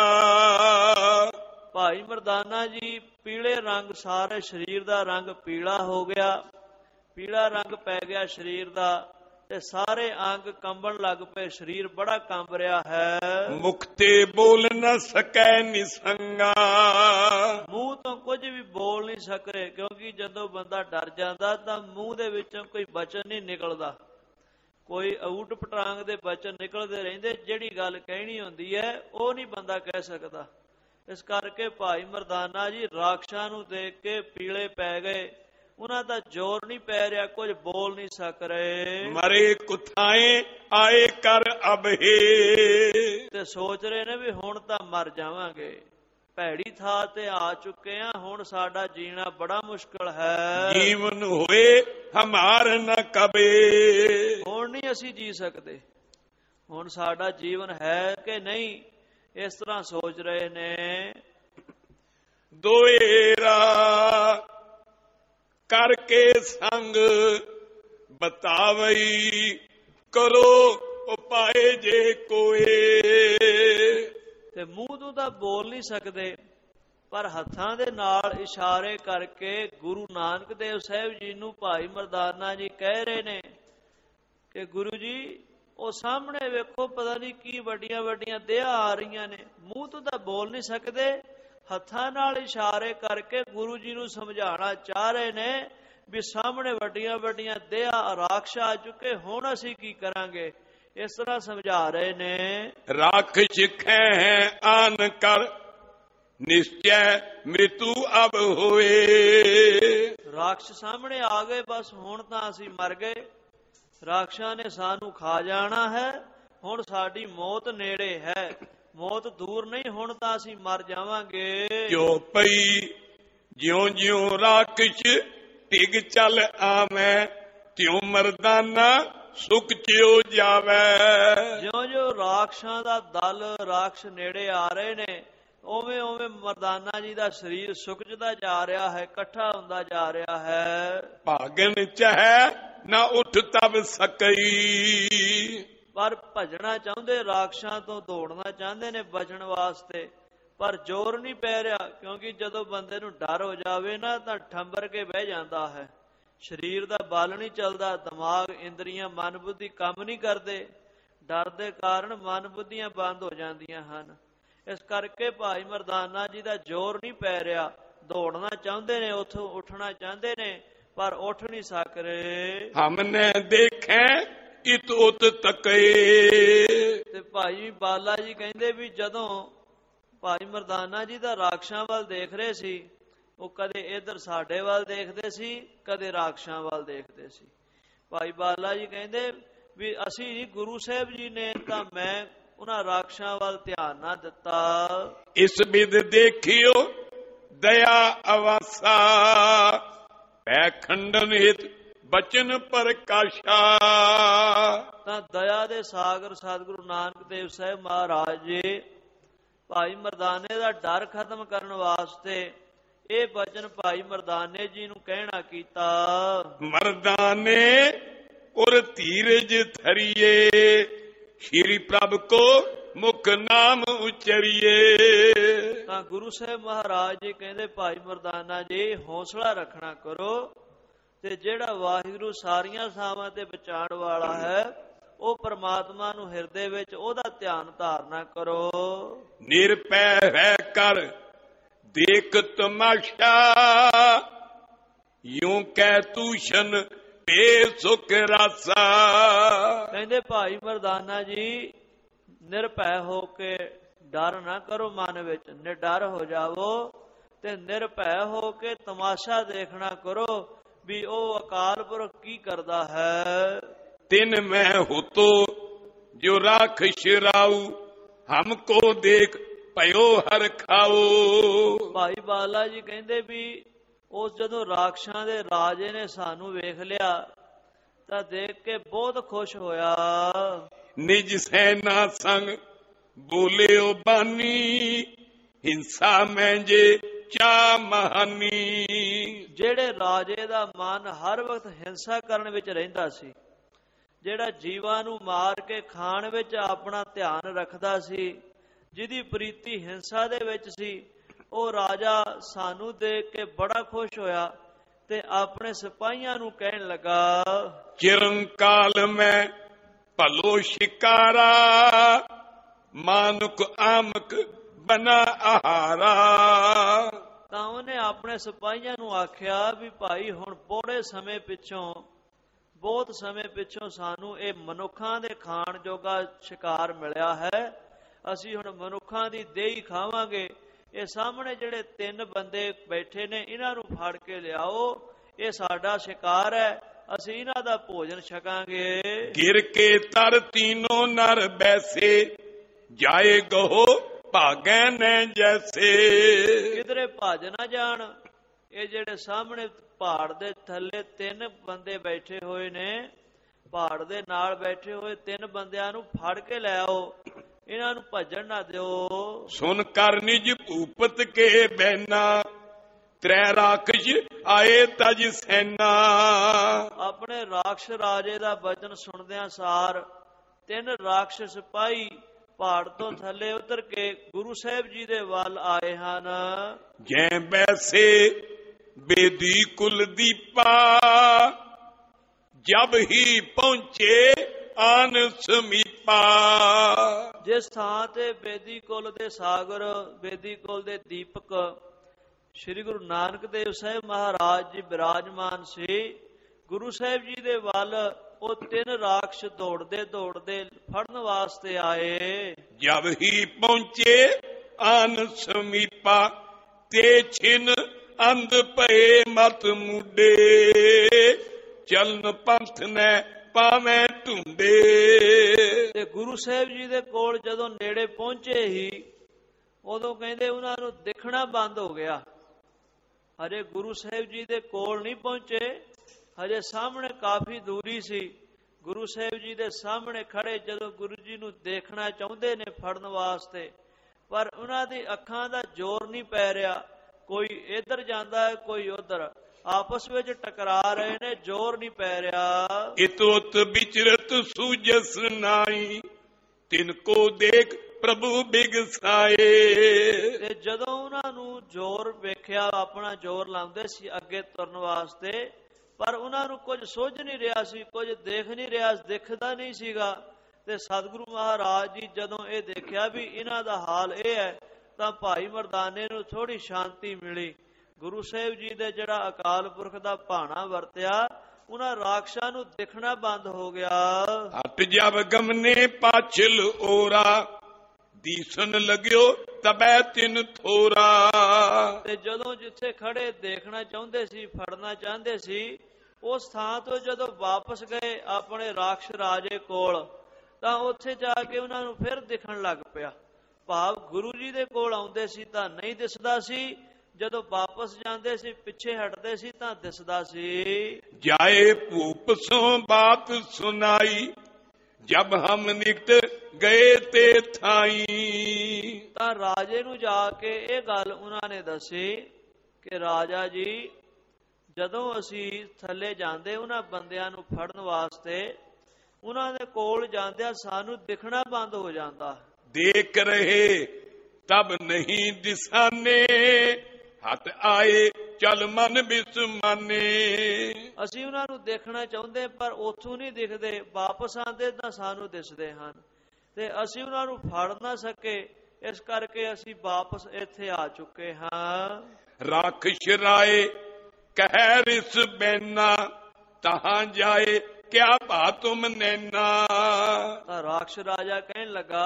Speaker 2: ਭਾਈ ਮਰਦਾਨਾ ਜੀ ਪੀਲੇ ਰੰਗ, ਸਾਰੇ ਸਰੀਰ ਦਾ ਰੰਗ ਪੀਲਾ ਹੋ ਗਿਆ, ਪੀਲਾ ਰੰਗ ਪੈ ਗਿਆ ਸਰੀਰ ਦਾ ਤੇ ਸਾਰੇ ਅੰਗ ਕੰਬਣ ਲੱਗ ਪਏ, ਸਰੀਰ ਬੜਾ ਕੰਬ ਰਿਹਾ ਹੈ।
Speaker 1: ਮੁਖ ਤੇ ਬੋਲ ਨਾ ਸਕੈ ਨਿਸੰਗਾ,
Speaker 2: ਮੂੰਹ ਤੋਂ ਕੁਝ ਵੀ ਬੋਲ ਨਹੀਂ ਸਕਰੇ, ਕਿਉਂਕਿ ਜਦੋਂ ਬੰਦਾ ਡਰ ਜਾਂਦਾ ਤਾਂ ਮੂੰਹ ਦੇ ਵਿੱਚੋਂ ਕੋਈ ਬਚਨ ਨਹੀਂ ਨਿਕਲਦਾ, ਕੋਈ ਊਟ ਪਟਾਂਗ ਦੇ ਬਚਨ ਨਿਕਲਦੇ ਰਹਿੰਦੇ, ਜਿਹੜੀ ਗੱਲ ਕਹਿਣੀ ਹੁੰਦੀ ਹੈ ਉਹ ਨਹੀਂ ਬੰਦਾ ਕਹਿ ਸਕਦਾ। ਇਸ ਕਰਕੇ ਭਾਈ ਮਰਦਾਨਾ ਜੀ ਰਾਖਸ਼ਾਂ ਨੂੰ ਦੇਖ ਕੇ ਪੀਲੇ ਪੈ ਗਏ, ਉਹਨਾਂ ਦਾ ਜ਼ੋਰ ਨਹੀਂ ਪੈ ਰਿਹਾ, ਕੁਝ ਬੋਲ ਨਹੀਂ ਸਕ ਰਹੇ।
Speaker 1: ਮਰੇ ਕੁਥਾਏ ਆਏ ਕਰ ਅਬਹੇ,
Speaker 2: ਤੇ ਸੋਚ ਰਹੇ ਨੇ ਵੀ ਹੁਣ ਤਾਂ ਮਰ ਜਾਵਾਂਗੇ, ਭੈੜੀ ਥਾਂ ਤੇ ਆ ਚੁੱਕੇ ਆ, ਹੁਣ ਸਾਡਾ ਜੀਣਾ ਬੜਾ ਮੁਸ਼ਕਲ ਹੈ।
Speaker 1: ਜੀਵਨ ਹੋਏ ਹਮਾਰ ਨ ਕਬੇ,
Speaker 2: ਹੁਣ ਨਹੀਂ ਅਸੀਂ ਜੀ ਸਕਦੇ, ਹੁਣ ਸਾਡਾ ਜੀਵਨ ਹੈ ਕਿ ਨਹੀਂ, ਇਸ ਤਰ੍ਹਾਂ ਸੋਚ ਰਹੇ ਨੇ।
Speaker 1: ਦੋਏਰਾ ਕਰਕੇ ਸੰਗ ਬਤਾਵਈ, ਕਰੋ ਉਪਾਏ ਜੇ ਕੋਏ,
Speaker 2: ਤੇ ਮੂੰਹ ਤੋਂ ਤਾਂ ਬੋਲ ਨਹੀਂ ਸਕਦੇ, ਪਰ ਹੱਥਾਂ ਦੇ ਨਾਲ ਇਸ਼ਾਰੇ ਕਰਕੇ ਗੁਰੂ ਨਾਨਕ ਦੇਵ ਸਾਹਿਬ ਜੀ ਨੂੰ ਭਾਈ ਮਰਦਾਨਾ ਜੀ ਕਹਿ ਰਹੇ ਨੇ ਕਿ ਗੁਰੂ ਜੀ ਉਹ ਸਾਹਮਣੇ ਵੇਖੋ, ਪਤਾ ਨਹੀਂ ਕੀ ਵੱਡੀਆਂ ਵੱਡੀਆਂ ਦੇਹਾਂ ਆ ਰਹੀਆਂ ਨੇ, ਮੂੰਹ ਤੋਂ ਤਾਂ ਬੋਲ ਨਹੀਂ ਸਕਦੇ, ਹੱਥਾਂ ਨਾਲ ਇਸ਼ਾਰੇ ਕਰਕੇ ਗੁਰੂ ਜੀ ਨੂੰ ਸਮਝਾਉਣਾ ਚਾਹ ਰਹੇ ਨੇ ਵੀ ਸਾਹਮਣੇ ਵੱਡੀਆਂ ਵੱਡੀਆਂ ਦੇਹਾਂ ਰਾਖਸ਼ ਆ ਚੁੱਕੇ, ਹੁਣ ਅਸੀਂ ਕੀ ਕਰਾਂਗੇ, ਇਸ ਤਰ੍ਹਾਂ ਸਮਝਾ ਰਹੇ ਨੇ।
Speaker 1: ਰਾਖਸ਼ ਖੈ ਆਨ ਕਰ ਨਿਸ਼ਚੈ ਮ੍ਰਿਤੂ ਅਬ ਹੋਏ,
Speaker 2: ਰਾਖਸ਼ ਸਾਹਮਣੇ ਆ ਗਏ, ਬਸ ਹੁਣ ਤਾਂ ਅਸੀਂ ਮਰ ਗਏ, ਰਾਖਸ਼ਾਂ ਨੇ ਸਾਨੂੰ ਖਾ ਜਾਣਾ ਹੈ, ਹੁਣ ਸਾਡੀ ਮੌਤ ਨੇੜੇ ਹੈ, ਮੌਤ ਦੂਰ ਨਹੀਂ, ਹੁਣ ਤਾਂ ਅਸੀਂ ਮਰ ਜਾਵਾਂਗੇ।
Speaker 1: ਜੋ ਪਈ ਜਿਉਂ ਜਿਉਂ ਰਾਖਸ਼ ਟਿਗ ਚੱਲ ਆਵੇਂ ਤਿਉ ਮਰਦਾਨਾ ਸੁਖ ਚਿਉ ਜਾਵੇ।
Speaker 2: ਜਿਉਂ ਜਿਉਂ ਰਾਖਸ਼ਾਂ ਦਾ ਦਲ ਰਾਖਸ਼ ਨੇੜੇ ਆ ਰਹੇ ਨੇ, ਉਵੇਂ ਉਵੇਂ ਮਰਦਾਨਾ ਜੀ ਦਾ ਸਰੀਰ ਸੁੱਕਦਾ ਜਾ ਰਿਹਾ ਹੈ, ਇਕੱਠਾ ਹੁੰਦਾ ਜਾ ਰਿਹਾ ਹੈ।
Speaker 1: ਭਾਗਨ ਚਾਹੈ ਨਾ ਉੱਠ ਤਬ ਸਕਈ।
Speaker 2: ਪਰ ਭਜਣਾ ਚਾਹੁੰਦੇ, ਰਾਖਸ਼ਾਂ ਤੋਂ ਦੌੜਨਾ ਚਾਹੁੰਦੇ ਨੇ ਬਚਣ ਵਾਸਤੇ, ਪਰ ਜ਼ੋਰ ਨਹੀਂ ਪੈ ਰਿਹਾ, ਕਿਉਂਕਿ ਜਦੋਂ ਬੰਦੇ ਨੂੰ ਡਰ ਹੋ ਜਾਵੇ ਨਾ ਤਾਂ ਠੰਬਰ ਕੇ ਬਹਿ ਜਾਂਦਾ ਹੈ। ਸਰੀਰ ਦਾ ਬਲ ਨਹੀਂ ਚੱਲਦਾ, ਦਿਮਾਗ, ਇੰਦਰੀਆਂ, ਮਨ ਬੁੱਧੀ ਕੰਮ ਨਹੀਂ ਕਰਦੇ। ਡਰ ਦੇ ਕਾਰਨ ਮਨ ਬੁੱਧੀਆਂ ਬੰਦ ਹੋ ਜਾਂਦੀਆਂ ਹਨ। ਇਸ ਕਰਕੇ ਭਾਈ ਮਰਦਾਨਾ ਜੀ ਦਾ ਜ਼ੋਰ ਨਹੀਂ ਪੈ ਰਿਹਾ। ਦੌੜਨਾ ਚਾਹੁੰਦੇ ਨੇ, ਉੱਥੋਂ ਉੱਠਣਾ ਚਾਹੁੰਦੇ ਨੇ, ਪਰ ਉੱਠ ਨਹੀਂ ਸਕ ਰਹੇ।
Speaker 1: ਹਮਨੇ ਦੇਖੇ ਇਤ ਉਤ ਤਕੇ।
Speaker 2: ਤੇ ਭਾਈ ਬਾਲਾ ਜੀ ਕਹਿੰਦੇ ਵੀ ਜਦੋਂ ਭਾਈ ਮਰਦਾਨਾ ਜੀ ਦਾ ਰਾਖਸ਼ਾਂ ਵੱਲ ਦੇਖ ਰਹੇ ਸੀ, ਉਹ ਕਦੇ ਇੱਧਰ ਸਾਡੇ ਵੱਲ ਦੇਖਦੇ ਸੀ, ਕਦੇ ਰਾਖਸ਼ਾਂ ਵੱਲ ਦੇਖਦੇ ਸੀ। ਭਾਈ ਬਾਲਾ ਜੀ ਕਹਿੰਦੇ ਵੀ ਅਸੀਂ ਗੁਰੂ ਸਾਹਿਬ ਜੀ ਨੇ ਤਾਂ ਮੈਂ ਉਹਨਾਂ ਰਾਖਸ਼ਾਂ ਵੱਲ ਧਿਆਨ ਨਾ ਦਿੱਤਾ।
Speaker 1: ਇਸ ਬਿਦ ਦੇਖਿਓ ਦਇਆ ਅਵਾਸਾ, ਪੈ ਖੰਡਨ ਹਿਤ ਬਚਨ ਪ੍ਰਕਾਸ਼ਾ।
Speaker 2: ਤਾਂ ਦਇਆ ਦੇ ਸਾਗਰ ਸਤਿਗੁਰੂ ਨਾਨਕ ਦੇਵ ਸਾਹਿਬ ਮਹਾਰਾਜ ਜੀ ਭਾਈ ਮਰਦਾਨੇ ਦਾ ਡਰ ਖਤਮ ਕਰਨ ਵਾਸਤੇ ਇਹ ਬਚਨ ਭਾਈ ਮਰਦਾਨੇ ਜੀ ਨੂੰ ਕਹਿਣਾ ਕੀਤਾ।
Speaker 1: ਮਰਦਾਨੇ ਉਰ ਧੀਰਜ ਧਰੀਏ, ਸ਼੍ਰੀ ਪ੍ਰਭ ਕੋ ਮੁਖ ਨਾਮ ਉਚਰੀਏ।
Speaker 2: ਤਾਂ ਗੁਰੂ ਸਾਹਿਬ ਮਹਾਰਾਜ ਜੀ ਕਹਿੰਦੇ ਭਾਈ ਮਰਦਾਨਾ ਜੀ ਹੌਸਲਾ ਰੱਖਣਾ ਕਰੋ, ਤੇ ਜਿਹੜਾ ਵਾਹਿਗੁਰੂ ਸਾਰੀਆਂ ਥਾਵਾਂ ਤੇ ਬਚਾਉਣ ਵਾਲਾ ਹੈ ਉਹ ਪਰਮਾਤਮਾ ਨੂੰ ਹਿਰਦੇ ਵਿੱਚ ਉਹਦਾ ਧਿਆਨ ਧਾਰਨਾ ਕਰੋ।
Speaker 1: ਨਿਰਭੈ ਹੈ ਕਰ ਦੇਖ ਤਮਾਸ਼ਾ, ਯੂੰ ਕਹਿ ਤੂਸ਼ਨ ਪੇ ਸੁਖ ਰਾਸਾ।
Speaker 2: ਕਹਿੰਦੇ ਭਾਈ ਮਰਦਾਨਾ ਜੀ ਨਿਰਭੈ ਹੋ ਕੇ ਡਰ ਨਾ ਕਰੋ, ਮਨ ਵਿੱਚ ਨਿਡਰ ਹੋ ਜਾਵੋ ਤੇ ਨਿਰਭੈ ਹੋ ਕੇ ਤਮਾਸ਼ਾ ਦੇਖਣਾ ਕਰੋ ਵੀ ਉਹ ਅਕਾਲ ਪੁਰਖ ਕੀ ਕਰਦਾ ਹੈ।
Speaker 1: ਤਿਨ ਮੈਂ ਹੋਤੋ ਜੋ ਰਾਖਸ਼ ਰਾਉ, ਹਮਕੋ ਦੇਖ ਭਇਓ ਹਰ ਖਾਓ।
Speaker 2: ਭਾਈ ਬਾਲਾ ਜੀ ਕਹਿੰਦੇ ਵੀ ਉਸ ਜਦੋਂ ਰਾਖਸ਼ਾਂ ਦੇ ਰਾਜੇ ਨੇ ਸਾਨੂੰ ਵੇਖ ਲਿਆ ਤਾਂ ਦੇਖ ਕੇ ਬਹੁਤ ਖੁਸ਼ ਹੋਇਆ।
Speaker 1: ਨਿਜ ਸੈਨਾ ਸੰਗ ਬੋਲਿਓ ਬਾਨੀ, ਹਿੰਸਾ ਮੈਂ ਜੇ ਚਾ ਮਹਾਨੀ। ਜਿਹੜੇ ਰਾਜੇ ਦਾ ਮਨ ਹਰ ਵਕਤ ਹਿੰਸਾ ਕਰਨ ਵਿੱਚ ਰਹਿੰਦਾ ਸੀ, ਜਿਹੜਾ ਜੀਵਾਂ ਨੂੰ ਮਾਰ ਕੇ ਖਾਣ ਵਿੱਚ ਆਪਣਾ ਧਿਆਨ ਰੱਖਦਾ ਸੀ, ਜਿਹਦੀ ਪ੍ਰੀਤੀ ਹਿੰਸਾ ਦੇ ਵਿੱਚ ਸੀ, ਉਹ ਰਾਜਾ ਸਾਨੂੰ ਦੇਖ ਕੇ ਬੜਾ ਖੁਸ਼ ਹੋਇਆ ਤੇ ਆਪਣੇ ਸਿਪਾਹੀਆਂ ਨੂੰ ਕਹਿਣ ਲੱਗਾ, ਚਿਰੰਕਾਲ ਮੈਂ ਭਲੋ ਸ਼ਿਕਾਰਾ, ਮਾਨੁਕ ਆਮਕ ਬਨਾ ਆਹਾਰਾ। ਤਾਂ ਉਹਨੇ ਆਪਣੇ ਸਿਪਾਹੀਆਂ ਨੂੰ ਆਖਿਆ ਵੀ ਭਾਈ ਹੁਣ ਬਹੁਤ ਸਮੇਂ ਪਿੱਛੋਂ ਸਾਨੂੰ ਇਹ ਮਨੁੱਖਾਂ ਦੇ ਖਾਣ ਜੋਗਾ ਸ਼ਿਕਾਰ ਮਿਲਿਆ ਹੈ। ਅਸੀਂ ਹੁਣ ਮਨੁੱਖਾਂ ਦੀ ਦੇਹੀ ਖਾਵਾਂਗੇ। ਇਹ ਸਾਹਮਣੇ ਜਿਹੜੇ 3 ਬੰਦੇ ਬੈਠੇ ਨੇ, ਇਹਨਾਂ ਨੂੰ ਫੜ ਕੇ ਲਿਆਓ, ਇਹ ਸਾਡਾ ਸ਼ਿਕਾਰ ਹੈ, ਅਸੀਂ ਇਹਨਾਂ ਦਾ ਭੋਜਨ ਛਕਾਂਗੇ। ਗਿਰ ਕੇ ਤਰ ਤੀਨੋਂ ਨਰ ਬੈਸੇ, ਜਾਏ ਗਹੋ ਭਾਗੈ ਨੈ ਜੈਸੇ। ਕਿਧਰੇ ਭੱਜ ਨਾ ਜਾਣ। ਇਹ ਜਿਹੜੇ ਸਾਹਮਣੇ ਪਹਾੜ ਦੇ ਥੱਲੇ 3 ਬੰਦੇ ਬੈਠੇ ਹੋਏ ਨੇ, ਪਹਾੜ ਦੇ ਨਾਲ ਬੈਠੇ ਹੋਏ 3 ਬੰਦਿਆਂ ਨੂੰ ਫੜ ਕੇ ਲੈ ਆਓ, ਇਹਨਾਂ ਨੂੰ ਭੱਜਣ ਨਾ ਦਿਓ। ਸੁਨ ਕਰ ਨਿਜ ਭੂਪਤ ਕੇ ਬੈਨਾ, ਤ੍ਰੈ ਰਾਖਸ਼ ਆਏ ਤਜ ਸੈਨਾ। ਆਪਣੇ ਰਾਖਸ਼ ਰਾਜੇ ਦਾ ਬਚਨ ਸੁਣਦਿਆਂ ਸਾਰ 3 ਰਾਖਸ਼ ਸਿਪਾਹੀ ਪਹਾੜ ਤੋਂ ਥੱਲੇ ਉਤਰ ਕੇ ਗੁਰੂ ਸਾਹਿਬ ਜੀ ਦੇ ਵੱਲ ਆਏ ਹਨ। ਜੈ ਬੈਸੇ ਬੇਦੀ ਕੁਲ ਦੀਪਾ, ਜਬ ਹੀ ਪਹੁੰਚੇ ਆਨ ਸਮੀਪਾ। ਜਿਸ ਥਾਂ ਤੇ ਬੇਦੀ ਕੁਲ ਦੇ ਸਾਗਰ, ਬੇਦੀ ਕੁਲ ਦੇ ਦੀਪਕ ਸ੍ਰੀ ਗੁਰੂ ਨਾਨਕ ਦੇਵ ਸਾਹਿਬ ਮਹਾਰਾਜ ਜੀ ਬਿਰਾਜਮਾਨ ਸੀ, ਗੁਰੂ ਸਾਹਿਬ ਜੀ ਦੇ ਵੱਲ ਉਹ 3 ਰਾਖਸ਼ ਦੌੜਦੇ ਦੌੜਦੇ ਫੜਨ ਵਾਸਤੇ ਆਏ। ਜਬ ਹੀ ਪਹੁੰਚੇ ਆਨ ਸਮੀਪਾ, ਤੇ ਛਿਨ ਅੰਧ ਪਏ ਮਤ ਮੁੰਡੇ, ਚਲਨ ਪੰਥ ਨੇ ਪਾਵੇਂ ਢੂੰਡੇ। ਤੇ ਗੁਰੂ ਸਾਹਿਬ ਜੀ ਦੇ ਕੋਲ ਜਦੋਂ ਨੇੜੇ ਪਹੁੰਚੇ ਹੀ, ਉਦੋਂ ਕਹਿੰਦੇ ਉਹਨਾਂ ਨੂੰ ਦਿਖਣਾ ਬੰਦ ਹੋ ਗਿਆ। ਹਜੇ ਗੁਰੂ ਸਾਹਿਬ ਜੀ ਦੇ ਕੋਲ ਨਹੀਂ ਪਹੁੰਚੇ, ਹਜੇ ਸਾਹਮਣੇ ਕਾਫੀ ਦੂਰੀ ਸੀ। ਗੁਰੂ ਸਾਹਿਬ ਜੀ ਦੇ ਸਾਹਮਣੇ ਖੜੇ ਜਦੋਂ ਗੁਰੂ ਜੀ ਨੂੰ ਦੇਖਣਾ ਚਾਹੁੰਦੇ ਨੇ ਫੜਨ ਵਾਸਤੇ, ਪਰ ਉਹਨਾਂ ਦੀ ਅੱਖਾਂ ਦਾ ਜ਼ੋਰ ਨਹੀਂ ਪੈ ਰਿਹਾ। ਕੋਈ ਇੱਧਰ ਜਾਂਦਾ ਹੈ, ਕੋਈ ਉੱਧਰ, ਆਪਸ ਵਿੱਚ ਟਕਰਾ ਰਹੇ ਨੇ, ਜ਼ੋਰ ਨਹੀਂ ਪੈ ਰਿਹਾ।
Speaker 3: ਇਤੋਤ ਵਿਚਰਤ ਸੂਜਸ ਨਾਈ, ਤਿਨ ਕੋ ਦੇਖ ਪ੍ਰਭੂ ਬਿਗਸਾਏ।
Speaker 1: ਤੇ ਜਦੋਂ ਉਹਨਾਂ ਨੂੰ ਜ਼ੋਰ ਵੇਖਿਆ, ਆਪਣਾ ਜ਼ੋਰ ਲਾਉਂਦੇ ਸੀ ਅੱਗੇ ਤੁਰਨ ਵਾਸਤੇ, ਪਰ ਉਹਨਾਂ ਨੂੰ ਕੁਝ ਸੁੱਝ ਨਹੀਂ ਰਿਹਾ ਸੀ, ਕੁਝ ਦੇਖ ਨਹੀਂ ਰਿਹਾ, ਦਿਖਦਾ ਨਹੀਂ ਸੀਗਾ। ਤੇ ਸਤਿਗੁਰੂ ਮਹਾਰਾਜ ਜੀ ਜਦੋਂ ਇਹ ਦੇਖਿਆ ਵੀ ਇਹਨਾਂ ਦਾ ਹਾਲ ਇਹ ਹੈ, ਤਾਂ ਭਾਈ ਮਰਦਾਨੇ ਨੂੰ ਥੋੜੀ ਸ਼ਾਂਤੀ ਮਿਲੀ। ਗੁਰੂ ਸਾਹਿਬ ਜੀ ਦੇ ਜਿਹੜਾ ਅਕਾਲ ਪੁਰਖ ਦਾ ਭਾਣਾ ਵਰਤਿਆ, ਉਹਨਾਂ ਰਾਖਸ਼ਾਂ ਨੂੰ ਦਿਖਣਾ ਬੰਦ ਹੋ ਗਿਆ।
Speaker 3: ਹਟ ਜਬ ਗਮਨੇ ਪਾਛਲ ਓਰਾ, ਦੀਸਨ ਲਗਿਓ ਤਬੈ ਤਿਨ ਥੋਰਾ।
Speaker 1: ਤੇ ਜਦੋਂ ਜਿੱਥੇ ਖੜੇ ਦੇਖਣਾ ਚਾਹੁੰਦੇ ਸੀ, ਫੜਨਾ ਚਾਹੁੰਦੇ ਸੀ, ਉਸ ਥਾਂ ਤੋਂ ਜਦੋਂ ਵਾਪਸ ਗਏ ਆਪਣੇ ਰਾਖਸ਼ ਰਾਜੇ ਕੋਲ, ਤਾਂ ਉੱਥੇ ਜਾ ਕੇ ਉਹਨਾਂ ਨੂੰ ਫਿਰ ਦਿਖਣ ਲੱਗ ਪਿਆ। ਭਾਵ ਗੁਰੂ ਜੀ ਦੇ ਕੋਲ ਆਉਂਦੇ ਸੀ ਤਾਂ ਨਹੀਂ ਦਿਸਦਾ ਸੀ, ਜਦੋਂ ਵਾਪਸ ਜਾਂਦੇ ਸੀ, ਪਿੱਛੇ ਹਟਦੇ ਸੀ ਤਾਂ ਦਿਸਦਾ ਸੀ।
Speaker 3: ਜਾਏ ਭੂਪ ਸੋ ਬਾਤ ਸੁਨਾਈ, ਜਬ ਹਮ ਨਿਕਟ ਗਏ ਤੇ ਥਾਈ।
Speaker 1: ਤਾਂ ਰਾਜੇ ਨੂੰ ਜਾ ਕੇ ਇਹ ਗੱਲ ਉਹਨਾਂ ਨੇ ਦੱਸੀ ਕਿ ਰਾਜਾ ਜੀ, ਜਦੋਂ ਅਸੀਂ ਥੱਲੇ ਜਾਂਦੇ ਉਹਨਾਂ ਬੰਦਿਆਂ ਨੂੰ ਫੜਨ ਵਾਸਤੇ, ਉਹਨਾਂ ਦੇ ਕੋਲ ਜਾਂਦਿਆਂ ਸਾਨੂੰ ਦਿਖਣਾ ਬੰਦ ਹੋ ਜਾਂਦਾ।
Speaker 3: ਦੇਖ ਰਹੇ ਤਬ ਨਹੀਂ ਦਿਸਾਨੇ, ਹੱਥ ਆਏ ਚਲ ਮਨ ਬਿਸਮਾਨੇ।
Speaker 1: ਅਸੀਂ ਉਹਨਾਂ ਨੂੰ ਦੇਖਣਾ ਚਾਹੁੰਦੇ ਪਰ ਉੱਥੋਂ ਨਹੀਂ ਦਿਖਦੇ, ਵਾਪਸ ਆਉਂਦੇ ਤਾਂ ਸਾਨੂੰ ਦਿਸਦੇ ਹਨ, ਤੇ ਅਸੀਂ ਉਹਨਾਂ ਨੂੰ ਫੜ ਨਾ ਸਕੇ, ਇਸ ਕਰਕੇ ਅਸੀਂ ਵਾਪਸ ਇੱਥੇ ਆ ਚੁੱਕੇ ਹਾਂ।
Speaker 3: ਰਾਖਸ਼ ਰਾਏ ਕਹਿ ਰਿਸ ਬੈਨਾ, ਤਹਾਂ ਜਾਏ ਕਿਆ ਭਾ ਤੁਮ ਨੈਨਾ।
Speaker 1: ਤਾਂ ਰਾਖਸ਼ ਰਾਜਾ ਕਹਿਣ ਲੱਗਾ,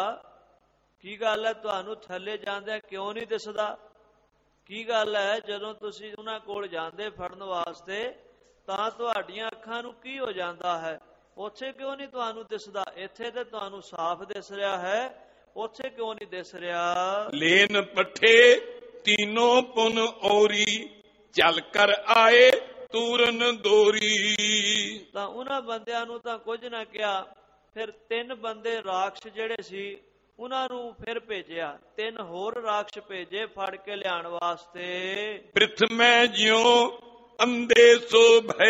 Speaker 1: ਕੀ ਗੱਲ ਹੈ, ਤੁਹਾਨੂੰ ਥੱਲੇ ਜਾਂਦਿਆਂ ਕਿਉਂ ਨਹੀਂ ਦਿਸਦਾ? ਕੀ ਗੱਲ ਹੈ, ਜਦੋਂ ਤੁਸੀਂ ਉਹਨਾਂ ਕੋਲ ਜਾਂਦੇ ਫੜਨ ਵਾਸਤੇ ਤਾਂ ਤੁਹਾਡੀਆਂ ਅੱਖਾਂ ਨੂੰ ਕੀ ਹੋ ਜਾਂਦਾ ਹੈ? ਉੱਥੇ ਕਿਉਂ ਨਹੀਂ ਤੁਹਾਨੂੰ ਦਿਸਦਾ? ਇੱਥੇ ਤੇ ਤੁਹਾਨੂੰ ਸਾਫ਼ ਦਿਸ ਰਿਹਾ ਹੈ, ਉੱਥੇ ਕਿਉਂ ਨਹੀਂ ਦਿਸ ਰਿਹਾ?
Speaker 3: ਲੈਨ ਪੱਠੇ ਤੀਨੋਂ ਪੁਨ ਔਰੀ, ਚੱਲ ਕਰ ਆਏ ਤੂਰਨ ਦੋਰੀ।
Speaker 1: ਤਾਂ ਉਹਨਾਂ ਬੰਦਿਆਂ ਨੂੰ ਤਾਂ ਕੁਝ ਨਾ ਕਿਹਾ, ਫਿਰ 3 ਬੰਦੇ ਰਾਖਸ਼ ਜਿਹੜੇ ਸੀ ਉਹਨਾਂ ਨੂੰ ਫਿਰ ਭੇਜਿਆ, 3 ਹੋਰ ਰਾਖਸ਼ ਭੇਜੇ ਫੜ ਕੇ ਲਿਆਉਣ ਵਾਸਤੇ।
Speaker 3: ਪ੍ਰਿਥਮੈ ਜਿਉ ਅੰਦੇ ਸੋ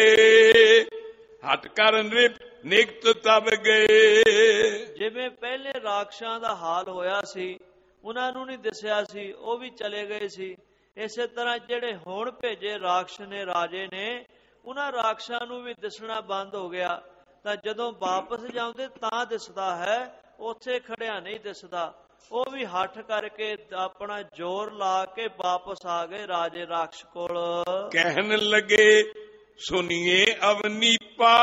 Speaker 3: ਭਏ, ਹਟ ਕਰ ਨਿਕਟ ਤਬ ਗਏ।
Speaker 1: ਜਿਵੇਂ ਪਹਿਲੇ ਰਾਖਸ਼ਾਂ ਦਾ ਹਾਲ ਹੋਇਆ ਸੀ, ਉਹਨਾਂ ਨੂੰ ਨਹੀਂ ਦਿਸਿਆ ਸੀ, ਉਹ ਵੀ ਚਲੇ ਗਏ ਸੀ। ਇਸੇ ਤਰ੍ਹਾਂ ਜਿਹੜੇ ਹੁਣ ਭੇਜੇ ਰਾਖਸ਼ ਨੇ, ਰਾਜੇ ਨੇ, ਉਹਨਾਂ ਰਾਖਸ਼ਾਂ ਨੂੰ ਵੀ ਦਿਸਣਾ ਬੰਦ ਹੋ ਗਿਆ। ਤਾਂ ਜਦੋਂ ਵਾਪਸ ਜਾਂਦੇ ਤਾਂ ਦਿਸਦਾ ਹੈ, ਉੱਥੇ ਖੜਿਆ ਨਹੀਂ ਦਿਸਦਾ। ਉਹ ਵੀ ਹੱਠ ਕਰਕੇ ਆਪਣਾ ਜ਼ੋਰ ਲਾ ਕੇ ਵਾਪਸ ਆ ਗਏ ਰਾਜੇ ਰਾਖਸ਼ ਕੋਲ।
Speaker 3: ਕਹਿਣ ਲਗੇ ਸੁਨੀਏ ਅਵਨੀਪਾ,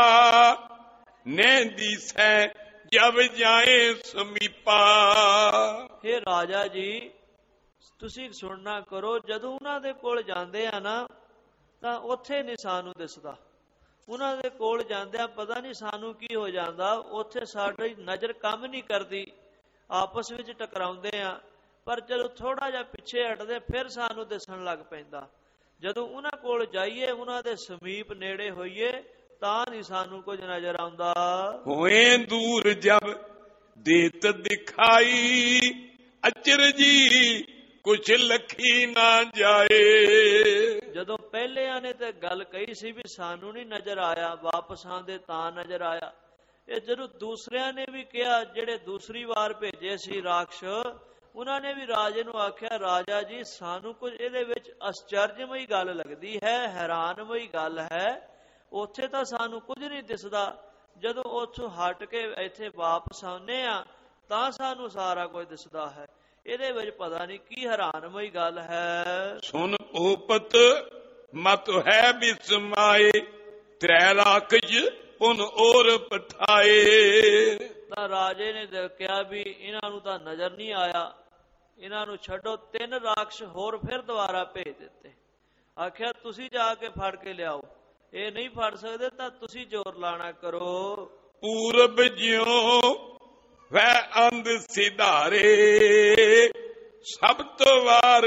Speaker 3: ਨੈ ਦੀਸੈ ਜਬ ਜਾਏ ਸਮੀਪਾ।
Speaker 1: ਇਹ ਰਾਜਾ ਜੀ, ਤੁਸੀਂ ਸੁਣਨਾ ਕਰੋ, ਜਦੋਂ ਉਹਨਾਂ ਦੇ ਕੋਲ ਜਾਂਦੇ ਆ ਨਾ, ਤਾਂ ਉੱਥੇ ਨਹੀਂ ਸਾਨੂੰ ਦਿਸਦਾ। ਉਹਨਾਂ ਦੇ ਕੋਲ ਜਾਂਦਿਆਂ ਪਤਾ ਨਹੀਂ ਸਾਨੂੰ ਕੀ ਹੋ ਜਾਂਦਾ, ਉੱਥੇ ਸਾਡੀ ਨਜ਼ਰ ਕੰਮ ਨਹੀਂ ਕਰਦੀ, ਆਪਸ ਵਿੱਚ ਟਕਰਾਉਂਦੇ ਆ। ਪਰ ਜਦੋਂ ਥੋੜਾ ਜਿਹਾ ਪਿੱਛੇ ਹਟਦੇ ਫਿਰ ਸਾਨੂੰ ਦਿਸਣ ਲੱਗ ਪੈਂਦਾ। ਜਦੋਂ ਉਹਨਾਂ ਕੋਲ ਜਾਈਏ, ਉਹਨਾਂ ਦੇ ਸਮੀਪ ਨੇੜੇ ਹੋਈਏ, ਤਾਂ ਨਹੀਂ ਸਾਨੂੰ ਕੁਝ ਨਜ਼ਰ ਆਉਂਦਾ।
Speaker 3: ਹੋਏ ਦੂਰ ਜਬ ਦੇਤ ਦਿਖਾਈ, ਅਚਰਜੀ ਕੁਛ ਲਖੀ ਨਾ ਜਾਏ।
Speaker 1: ਜਦੋਂ ਪਹਿਲਿਆਂ ਨੇ ਤੇ ਗੱਲ ਕਹੀ ਸੀ ਵੀ ਸਾਨੂੰ ਨਹੀਂ ਨਜ਼ਰ ਆਇਆ, ਵਾਪਸ ਆਉਂਦੇ ਤਾਂ ਨਜ਼ਰ ਆਇਆ। ਇਹ ਜਦੋਂ ਦੂਸਰਿਆਂ ਨੇ ਵੀ ਕਿਹਾ, ਜਿਹੜੇ ਦੂਸਰੀ ਵਾਰ ਭੇਜੇ ਸੀ ਰਾਖਸ਼, ਉਹਨਾਂ ਨੇ ਵੀ ਰਾਜੇ ਨੂੰ ਆਖਿਆ, ਰਾਜਾ ਜੀ ਸਾਨੂੰ ਕੁਝ ਇਹਦੇ ਵਿੱਚ ਅਚਰਜਮਈ ਗੱਲ ਲੱਗਦੀ ਹੈ, ਹੈਰਾਨਮਈ ਗੱਲ ਹੈ, ਉੱਥੇ ਤਾਂ ਸਾਨੂੰ ਕੁਝ ਨਹੀਂ ਦਿਸਦਾ, ਜਦੋਂ ਉੱਥੋਂ ਹਟ ਕੇ ਇੱਥੇ ਵਾਪਸ ਆਉਂਦੇ ਆ ਤਾਂ ਸਾਨੂੰ ਸਾਰਾ ਕੁਝ ਦਿਸਦਾ ਹੈ। ਇਹਦੇ ਵਿੱਚ ਪਤਾ ਨਹੀਂ ਕੀ ਹੈਰਾਨਮਈ ਗੱਲ ਹੈ।
Speaker 3: ਸੁਨ ਭੂਪਤ ਮਤ ਹੈ ਬਿਸਮਾਏ, ਤ੍ਰੈ ਰਾਖਸ਼ ਪੁਨ ਔਰ ਪਠਾਏ।
Speaker 1: ਤਾਂ ਰਾਜੇ ਨੇ ਦੇਖਿਆ ਵੀ ਇਹਨਾਂ ਨੂੰ ਤਾਂ ਨਜ਼ਰ ਨਹੀਂ ਆਇਆ, ਇਹਨਾਂ ਨੂੰ ਛੱਡੋ, 3 ਰਾਖਸ਼ ਹੋਰ ਫਿਰ ਦੁਬਾਰਾ ਭੇਜ ਦਿੱਤੇ। ਆਖਿਆ ਤੁਸੀਂ ਜਾ ਕੇ ਫੜ ਕੇ ਲਿਆਓ, ਇਹ ਨਹੀਂ ਫੜ ਸਕਦੇ ਤਾਂ ਤੁਸੀਂ ਜ਼ੋਰ ਲਾਣਾ ਕਰੋ।
Speaker 3: ਪੂਰਬ ਜਿਉ ਵੈ ਅੰਧ ਸਿਧਾਰੇ, ਸਭ ਤੋਂ ਵਾਰ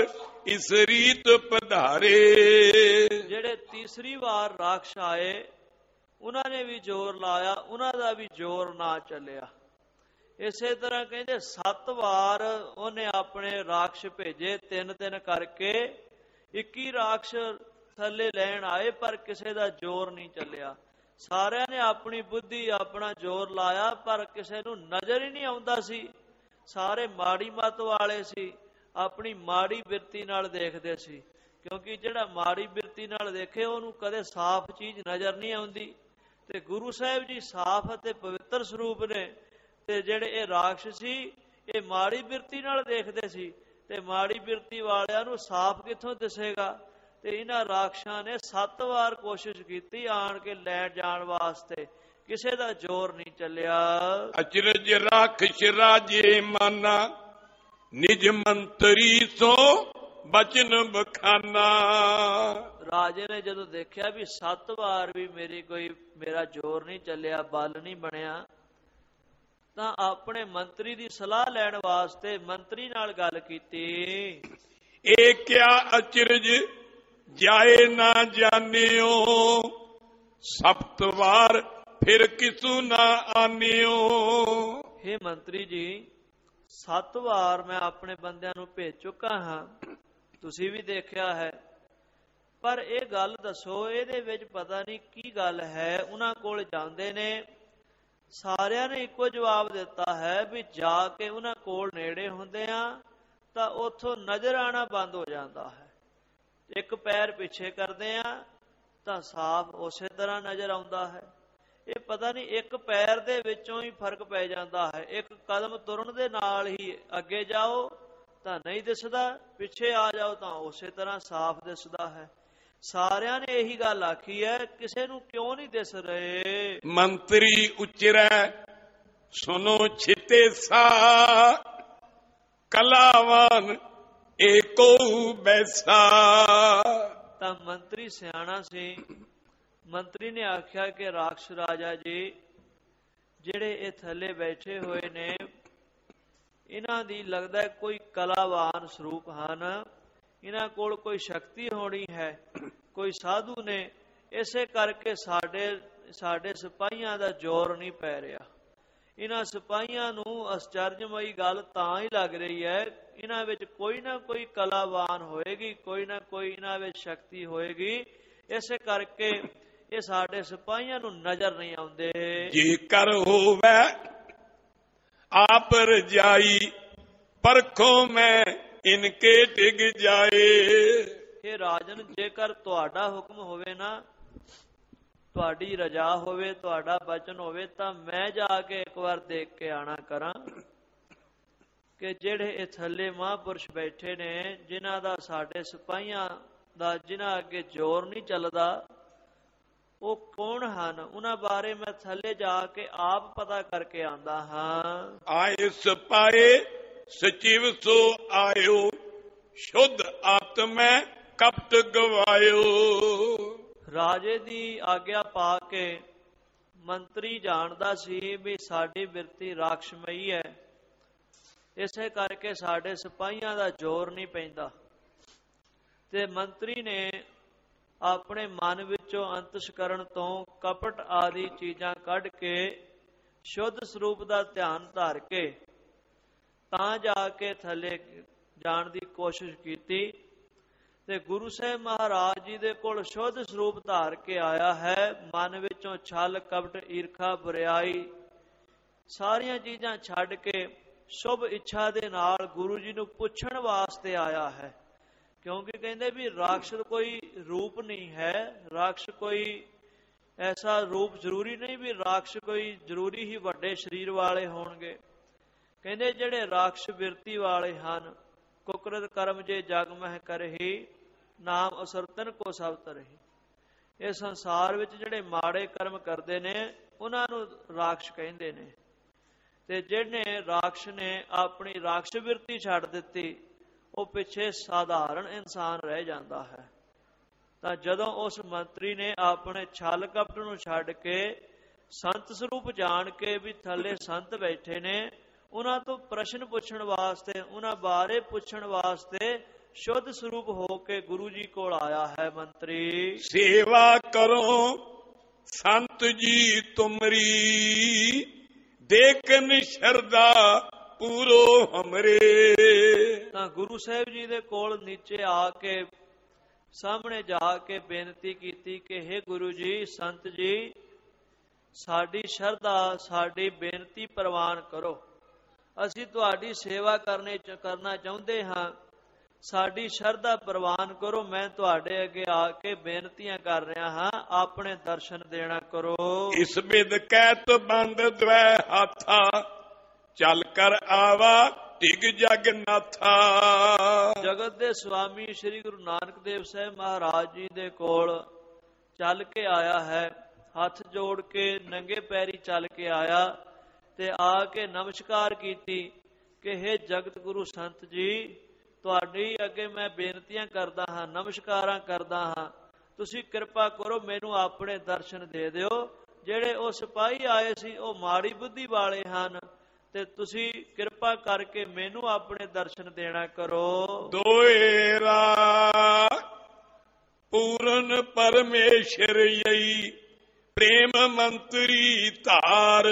Speaker 3: ਇਸ ਰੀਤ ਪਧਾਰੇ।
Speaker 1: ਜਿਹੜੇ ਤੀਸਰੀ ਵਾਰ ਰਾਖਸ਼ ਆਏ ਉਹਨਾਂ ਨੇ ਵੀ ਜ਼ੋਰ ਲਾਇਆ, ਉਹਨਾਂ ਦਾ ਵੀ ਜ਼ੋਰ ਨਾ ਚੱਲਿਆ। ਇਸੇ ਤਰ੍ਹਾਂ ਕਹਿੰਦੇ 7 ਵਾਰ ਉਹਨੇ ਆਪਣੇ ਰਾਖਸ਼ ਭੇਜੇ, 3-3 ਕਰਕੇ 21 ਰਾਖਸ਼ ਥੱਲੇ ਲੈਣ ਆਏ, ਪਰ ਕਿਸੇ ਦਾ ਜ਼ੋਰ ਨਹੀਂ ਚੱਲਿਆ। ਸਾਰਿਆਂ ਨੇ ਆਪਣੀ ਬੁੱਧੀ ਆਪਣਾ ਜ਼ੋਰ ਲਾਇਆ, ਪਰ ਕਿਸੇ ਨੂੰ ਨਜ਼ਰ ਹੀ ਨਹੀਂ ਆਉਂਦਾ ਸੀ। ਸਾਰੇ ਮਾੜੀ ਮੱਤ ਵਾਲੇ ਸੀ, ਆਪਣੀ ਮਾੜੀ ਬਿਰਤੀ ਨਾਲ ਦੇਖਦੇ ਸੀ, ਕਿਉਂਕਿ ਜਿਹੜਾ ਮਾੜੀ ਬਿਰਤੀ ਨਾਲ ਦੇਖੇ ਉਹਨੂੰ ਕਦੇ ਸਾਫ਼ ਚੀਜ਼ ਨਜ਼ਰ ਨਹੀਂ ਆਉਂਦੀ। ਤੇ ਗੁਰੂ ਸਾਹਿਬ ਜੀ ਸਾਫ਼ ਅਤੇ ਪਵਿੱਤਰ ਸਰੂਪ ਨੇ, ਤੇ ਜਿਹੜੇ ਇਹ ਰਾਖਸ਼ ਸੀ ਇਹ ਮਾੜੀ ਬਿਰਤੀ ਨਾਲ ਦੇਖਦੇ ਸੀ, ਤੇ ਮਾੜੀ ਬਿਰਤੀ ਵਾਲਿਆਂ ਨੂੰ ਸਾਫ਼ ਕਿੱਥੋਂ ਦਿਸੇਗਾ। ਤੇ ਇਹਨਾਂ ਰਾਖਸ਼ਾਂ ਨੇ 7 ਵਾਰ ਕੋਸ਼ਿਸ਼ ਕੀਤੀ ਆਣ ਕੇ ਲੈ ਜਾਣ ਵਾਸਤੇ, ਕਿਸੇ ਦਾ ਜ਼ੋਰ ਨਹੀਂ ਚੱਲਿਆ।
Speaker 3: ਅਚਰਜ ਰਾਖਸ਼ ਰਾਜੇ ਮਾਨਾ, ਨਿਜ ਮੰਤਰੀ ਸੋ ਬਚਨ ਬਖਾਨਾ।
Speaker 1: ਰਾਜੇ ਨੇ ਜਦੋਂ ਦੇਖਿਆ ਵੀ 7 ਵਾਰ ਵੀ ਮੇਰਾ ਜ਼ੋਰ ਨਹੀਂ ਚੱਲਿਆ, ਬਲ ਨਹੀਂ ਬਣਿਆ, ਤਾਂ ਆਪਣੇ ਮੰਤਰੀ ਦੀ ਸਲਾਹ ਲੈਣ ਵਾਸਤੇ ਮੰਤਰੀ ਨਾਲ ਗੱਲ ਕੀਤੀ।
Speaker 3: ਇਹ ਕਿਆ ਅਚਰਜ ਜਾਏ ਨਾ ਜਾਣਿਓ, 7 ਵਾਰ ਫਿਰ ਕਿਸੂ ਨਾ ਆਨਿਓ।
Speaker 1: ਹੇ ਮੰਤਰੀ ਜੀ, 7 ਵਾਰ ਮੈਂ ਆਪਣੇ ਬੰਦਿਆਂ ਨੂੰ ਭੇਜ ਚੁੱਕਾ ਹਾਂ, ਤੁਸੀਂ ਵੀ ਦੇਖਿਆ ਹੈ, ਪਰ ਇਹ ਗੱਲ ਦੱਸੋ ਇਹਦੇ ਵਿੱਚ ਪਤਾ ਨਹੀਂ ਕੀ ਗੱਲ ਹੈ। ਉਹਨਾਂ ਕੋਲ ਜਾਂਦੇ ਨੇ, ਸਾਰਿਆਂ ਨੇ ਇੱਕੋ ਜਵਾਬ ਦਿੱਤਾ ਹੈ ਵੀ ਜਾ ਕੇ ਉਹਨਾਂ ਕੋਲ ਨੇੜੇ ਹੁੰਦੇ ਆ ਤਾਂ ਉੱਥੋਂ ਨਜ਼ਰ ਆਣਾ ਬੰਦ ਹੋ ਜਾਂਦਾ ਹੈ। ਇੱਕ ਪੈਰ ਪਿੱਛੇ ਕਰਦੇ ਆ ਤਾਂ ਸਾਫ਼ ਉਸੇ ਤਰ੍ਹਾਂ ਨਜ਼ਰ ਆਉਂਦਾ ਹੈ। ਇਹ ਪਤਾ ਨਹੀਂ ਇੱਕ ਪੈਰ ਦੇ ਵਿੱਚੋਂ ਹੀ ਫਰਕ ਪੈ ਜਾਂਦਾ ਹੈ। ਇੱਕ ਕਦਮ ਤੁਰਨ ਦੇ ਨਾਲ ਹੀ ਅੱਗੇ ਜਾਓ ਤਾਂ ਨਹੀਂ ਦਿਸਦਾ, ਪਿੱਛੇ ਆ ਜਾਓ ਤਾਂ ਉਸੇ ਤਰ੍ਹਾਂ ਸਾਫ਼ ਦਿਸਦਾ ਹੈ। ਸਾਰਿਆਂ ਨੇ ਇਹੀ ਗੱਲ ਆਖੀ ਹੈ, ਕਿਸੇ ਨੂੰ ਕਿਉਂ ਨਹੀਂ ਦਿਸ ਰਹੇ।
Speaker 3: ਮੰਤਰੀ ਉਚਰੈ ਸੁਨੋ ਛਿਤੇ ਸਾ, ਕਲਾਵਾਨ ਏਕੋ ਬੈਸਾ।
Speaker 1: ਤਾਂ ਮੰਤਰੀ ਸਿਆਣਾ ਸੀ, ਮੰਤਰੀ ਨੇ ਆਖਿਆ ਕਿ ਰਾਖਸ਼ ਰਾਜਾ ਜੀ, ਜਿਹੜੇ ਇਹ ਥੱਲੇ ਬੈਠੇ ਹੋਏ ਨੇ ਇਹਨਾਂ ਦੀ ਲੱਗਦਾ ਕੋਈ ਕਲਾਵਾਨ ਸਰੂਪ ਹਨ, ਇਹਨਾਂ ਕੋਲ ਕੋਈ ਸ਼ਕਤੀ ਹੋਣੀ ਹੈ, ਕੋਈ ਸਾਧੂ ਨੇ, ਇਸੇ ਕਰਕੇ ਸਾਡੇ ਸਿਪਾਹੀਆਂ ਦਾ ਜ਼ੋਰ ਨਹੀਂ ਪੈ ਰਿਹਾ। ਇਹਨਾਂ ਸਿਪਾਹੀਆਂ ਨੂੰ ਅਚਰਜਮਈ ਗੱਲ ਤਾਂ ਹੀ ਲੱਗ ਰਹੀ ਹੈ, ਇਹਨਾਂ ਵਿੱਚ ਕੋਈ ਨਾ ਕੋਈ ਕਲਾਵਾਨ ਹੋਏਗੀ, ਕੋਈ ਨਾ ਕੋਈ ਇਹਨਾਂ ਵਿੱਚ ਸ਼ਕਤੀ ਹੋਏਗੀ, ਇਸੇ ਕਰਕੇ ਇਹ ਸਾਡੇ ਸਿਪਾਹੀਆਂ ਨੂੰ ਨਜ਼ਰ ਨਹੀਂ ਆਉਂਦੇ।
Speaker 3: ਜੇਕਰ ਹੋਵੇ ਆਪ ਰਜਾਈ, ਪਰਖੋ ਮੈਂ ਇਨਕੇ ਡਿਗ ਜਾਏ।
Speaker 1: ਇਹ ਰਾਜਨ, ਜੇਕਰ ਤੁਹਾਡਾ ਹੁਕਮ ਹੋਵੇ ਨਾ, ਤੁਹਾਡੀ ਰਜਾ ਹੋਵੇ, ਤੁਹਾਡਾ ਬਚਨ ਹੋਵੇ, ਤਾਂ ਮੈਂ ਜਾ ਕੇ ਇੱਕ ਵਾਰ ਦੇਖ ਕੇ ਆਣਾ ਕਰਾਂ ਕਿ ਜਿਹੜੇ ਇਹ ਥੱਲੇ ਮਹਾਂਪੁਰਸ਼ ਬੈਠੇ ਨੇ, ਜਿਨ੍ਹਾਂ ਦਾ ਸਾਡੇ ਸਿਪਾਹੀਆਂ ਦਾ ਜਿਨ੍ਹਾਂ ਅੱਗੇ ਜ਼ੋਰ ਨਹੀਂ ਚੱਲਦਾ, ਉਹ ਕੌਣ ਹਨ, ਉਹਨਾਂ ਬਾਰੇ ਮੈਂ ਥੱਲੇ ਜਾ ਕੇ ਆਪ ਪਤਾ ਕਰਕੇ ਆਂਦਾ ਹਾਂ।
Speaker 3: ਆਏ ਸਿਪਾਹੀ ਸਚਿਵ ਸੋ ਆਇਓ, ਸ਼ੁੱਧ ਆਤਮੈ ਕਪਟ ਗਵਾਇਓ।
Speaker 1: ਰਾਜੇ ਦੀ ਆਗਿਆ ਪਾ ਕੇ ਮੰਤਰੀ ਜਾਣਦਾ ਸੀ ਵੀ ਸਾਡੀ ਬਿਰਤੀ ਰਾਖਸ਼ਮਈ ਹੈ, ਇਸੇ ਕਰਕੇ ਸਾਡੇ ਸਿਪਾਹੀਆਂ ਦਾ ਜ਼ੋਰ ਨਹੀਂ ਪੈਂਦਾ। ਤੇ ਮੰਤਰੀ ਨੇ ਆਪਣੇ ਮਨ ਵਿੱਚੋਂ ਅੰਤਸ਼ਕਰਨ ਤੋਂ ਕਪਟ ਆਦਿ ਚੀਜ਼ਾਂ ਕੱਢ ਕੇ ਸ਼ੁੱਧ ਸਰੂਪ ਦਾ ਧਿਆਨ ਧਾਰ ਕੇ ਤਾਂ ਜਾ ਕੇ ਥੱਲੇ ਜਾਣ ਦੀ ਕੋਸ਼ਿਸ਼ ਕੀਤੀ। ਤੇ ਗੁਰੂ ਸਾਹਿਬ ਮਹਾਰਾਜ ਜੀ ਦੇ ਕੋਲ ਸ਼ੁੱਧ ਸਰੂਪ ਧਾਰ ਕੇ ਆਇਆ ਹੈ। ਮਨ ਵਿੱਚੋਂ ਛਲ, ਕਪਟ, ਈਰਖਾ, ਬੁਰਿਆਈ ਸਾਰੀਆਂ ਚੀਜ਼ਾਂ ਛੱਡ ਕੇ ਸ਼ੁਭ ਇੱਛਾ ਦੇ ਨਾਲ ਗੁਰੂ ਜੀ ਨੂੰ ਪੁੱਛਣ ਵਾਸਤੇ ਆਇਆ ਹੈ। ਕਿਉਂਕਿ ਕਹਿੰਦੇ ਵੀ ਰਾਖਸ਼ ਕੋਈ ਰੂਪ ਨਹੀਂ ਹੈ, ਰਾਖਸ਼ ਕੋਈ ਐਸਾ ਰੂਪ ਜ਼ਰੂਰੀ ਨਹੀਂ ਵੀ ਰਾਖਸ਼ ਕੋਈ ਜ਼ਰੂਰੀ ਹੀ ਵੱਡੇ ਸਰੀਰ ਵਾਲੇ ਹੋਣਗੇ। ਕਹਿੰਦੇ ਜਿਹੜੇ ਰਾਖਸ਼ ਬਿਰਤੀ ਵਾਲੇ ਹਨ, ਕੁਕਰਤ ਕਰਮ ਜੇ ਜਗ ਮਹਿ ਕਰਹੀ, ਨਾਮ ਅਸਰਤਨ ਕੋ ਸਭ ਤਰਹੀ। ਇਹ ਸੰਸਾਰ ਵਿੱਚ ਜਿਹੜੇ ਮਾੜੇ ਕਰਮ ਕਰਦੇ ਨੇ ਉਹਨਾਂ ਨੂੰ ਰਾਖਸ਼ ਕਹਿੰਦੇ ਨੇ। ਤੇ ਜਿਹਨੇ ਰਾਖਸ਼ ਨੇ ਆਪਣੀ ਰਾਖਸ਼ ਬਿਰਤੀ ਛੱਡ ਦਿੱਤੀ, ਉਹ ਪਿੱਛੇ ਸਾਧਾਰਨ ਇਨਸਾਨ ਰਹਿ ਜਾਂਦਾ ਹੈ। ਤਾਂ ਜਦੋਂ ਉਸ ਮੰਤਰੀ ਨੇ ਆਪਣੇ ਛਲ ਕਪਟ ਨੂੰ ਛੱਡ ਕੇ ਸੰਤ ਸਰੂਪ ਜਾਣ ਕੇ ਵੀ ਥੱਲੇ ਸੰਤ ਬੈਠੇ ਨੇ, ਉਹਨਾਂ ਤੋਂ ਪ੍ਰਸ਼ਨ ਪੁੱਛਣ ਵਾਸਤੇ, ਉਹਨਾਂ ਬਾਰੇ ਪੁੱਛਣ ਵਾਸਤੇ ਸ਼ੁੱਧ ਸਰੂਪ ਹੋ ਕੇ ਗੁਰੂ ਜੀ ਕੋਲ ਆਇਆ ਹੈ ਮੰਤਰੀ।
Speaker 3: ਸੇਵਾ ਕਰੋ ਸੰਤ ਜੀ ਤੁਮਰੀ, ਦੇਖਨ ਸ਼ਰਧਾ ਪੂਰੋ ਹਮਰੇ।
Speaker 1: ਤਾਂ ਗੁਰੂ ਸਾਹਿਬ ਜੀ ਦੇ ਕੋਲ ਨੀਚੇ ਆ ਕੇ ਸਾਹਮਣੇ ਜਾ ਕੇ ਬੇਨਤੀ ਕੀਤੀ ਕਿ ਹੇ ਗੁਰੂ ਜੀ, ਸੰਤ ਜੀ, ਸਾਡੀ ਸ਼ਰਧਾ, ਸਾਡੀ ਬੇਨਤੀ ਪ੍ਰਵਾਨ ਕਰੋ। ਅਸੀਂ ਤੁਹਾਡੀ ਸੇਵਾ ਕਰਨਾ ਚਾਹੁੰਦੇ ਹਾਂ, ਸਾਡੀ ਸ਼ਰਧਾ ਪ੍ਰਵਾਨ ਕਰੋ। ਮੈਂ ਤੁਹਾਡੇ ਅੱਗੇ ਆ ਕੇ ਬੇਨਤੀਆਂ ਕਰ ਰਿਹਾ ਹਾਂ, ਆਪਣੇ ਦਰਸ਼ਨ ਦੇਣਾ ਕਰੋ।
Speaker 3: ਇਸ ਬਿਦ ਕਹਿਤ ਬੰਦ ਦਵੈ ਹਾਥਾ, ਚੱਲ ਕਰ ਆਵਾ ਟਿਗ ਜਗ ਨਾਥਾ।
Speaker 1: ਜਗਤ ਦੇ ਸੁਆਮੀ ਸ੍ਰੀ ਗੁਰੂ ਨਾਨਕ ਦੇਵ ਸਾਹਿਬ ਮਹਾਰਾਜ ਜੀ ਦੇ ਕੋਲ ਚੱਲ ਕੇ ਆਇਆ ਹੈ, ਹੱਥ ਜੋੜ ਕੇ ਨੰਗੇ ਪੈਰੀ ਚੱਲ ਕੇ ਆਇਆ ਤੇ ਆ ਕੇ ਨਮਸਕਾਰ ਕੀਤੀ ਕਿ ਹੇ ਜਗਤ ਗੁਰੂ ਸੰਤ ਜੀ, ਤੁਹਾਡੀ ਅੱਗੇ ਮੈਂ ਬੇਨਤੀਆਂ ਕਰਦਾ ਹਾਂ, ਨਮਸਕਾਰਾਂ ਕਰਦਾ ਹਾਂ। ਤੁਸੀਂ ਕਿਰਪਾ ਕਰੋ, ਮੈਨੂੰ ਆਪਣੇ ਦਰਸ਼ਨ ਦੇ ਦਿਓ। ਜਿਹੜੇ ਉਹ ਸਿਪਾਹੀ ਆਏ ਸੀ ਉਹ ਮਾੜੀ ਬੁੱਧੀ ਵਾਲੇ ਹਨ, ਤੇ ਤੁਸੀਂ ਕਿਰਪਾ ਕਰਕੇ ਮੈਨੂੰ ਆਪਣੇ ਦਰਸ਼ਨ ਦੇਣਾ ਕਰੋ।
Speaker 3: ਦੋਏਰਾ ਪੂਰਨ ਪਰਮੇਸ਼ਰ ਯਈ, ਪ੍ਰੇਮ ਮੰਤਰੀ ਧਾਰ।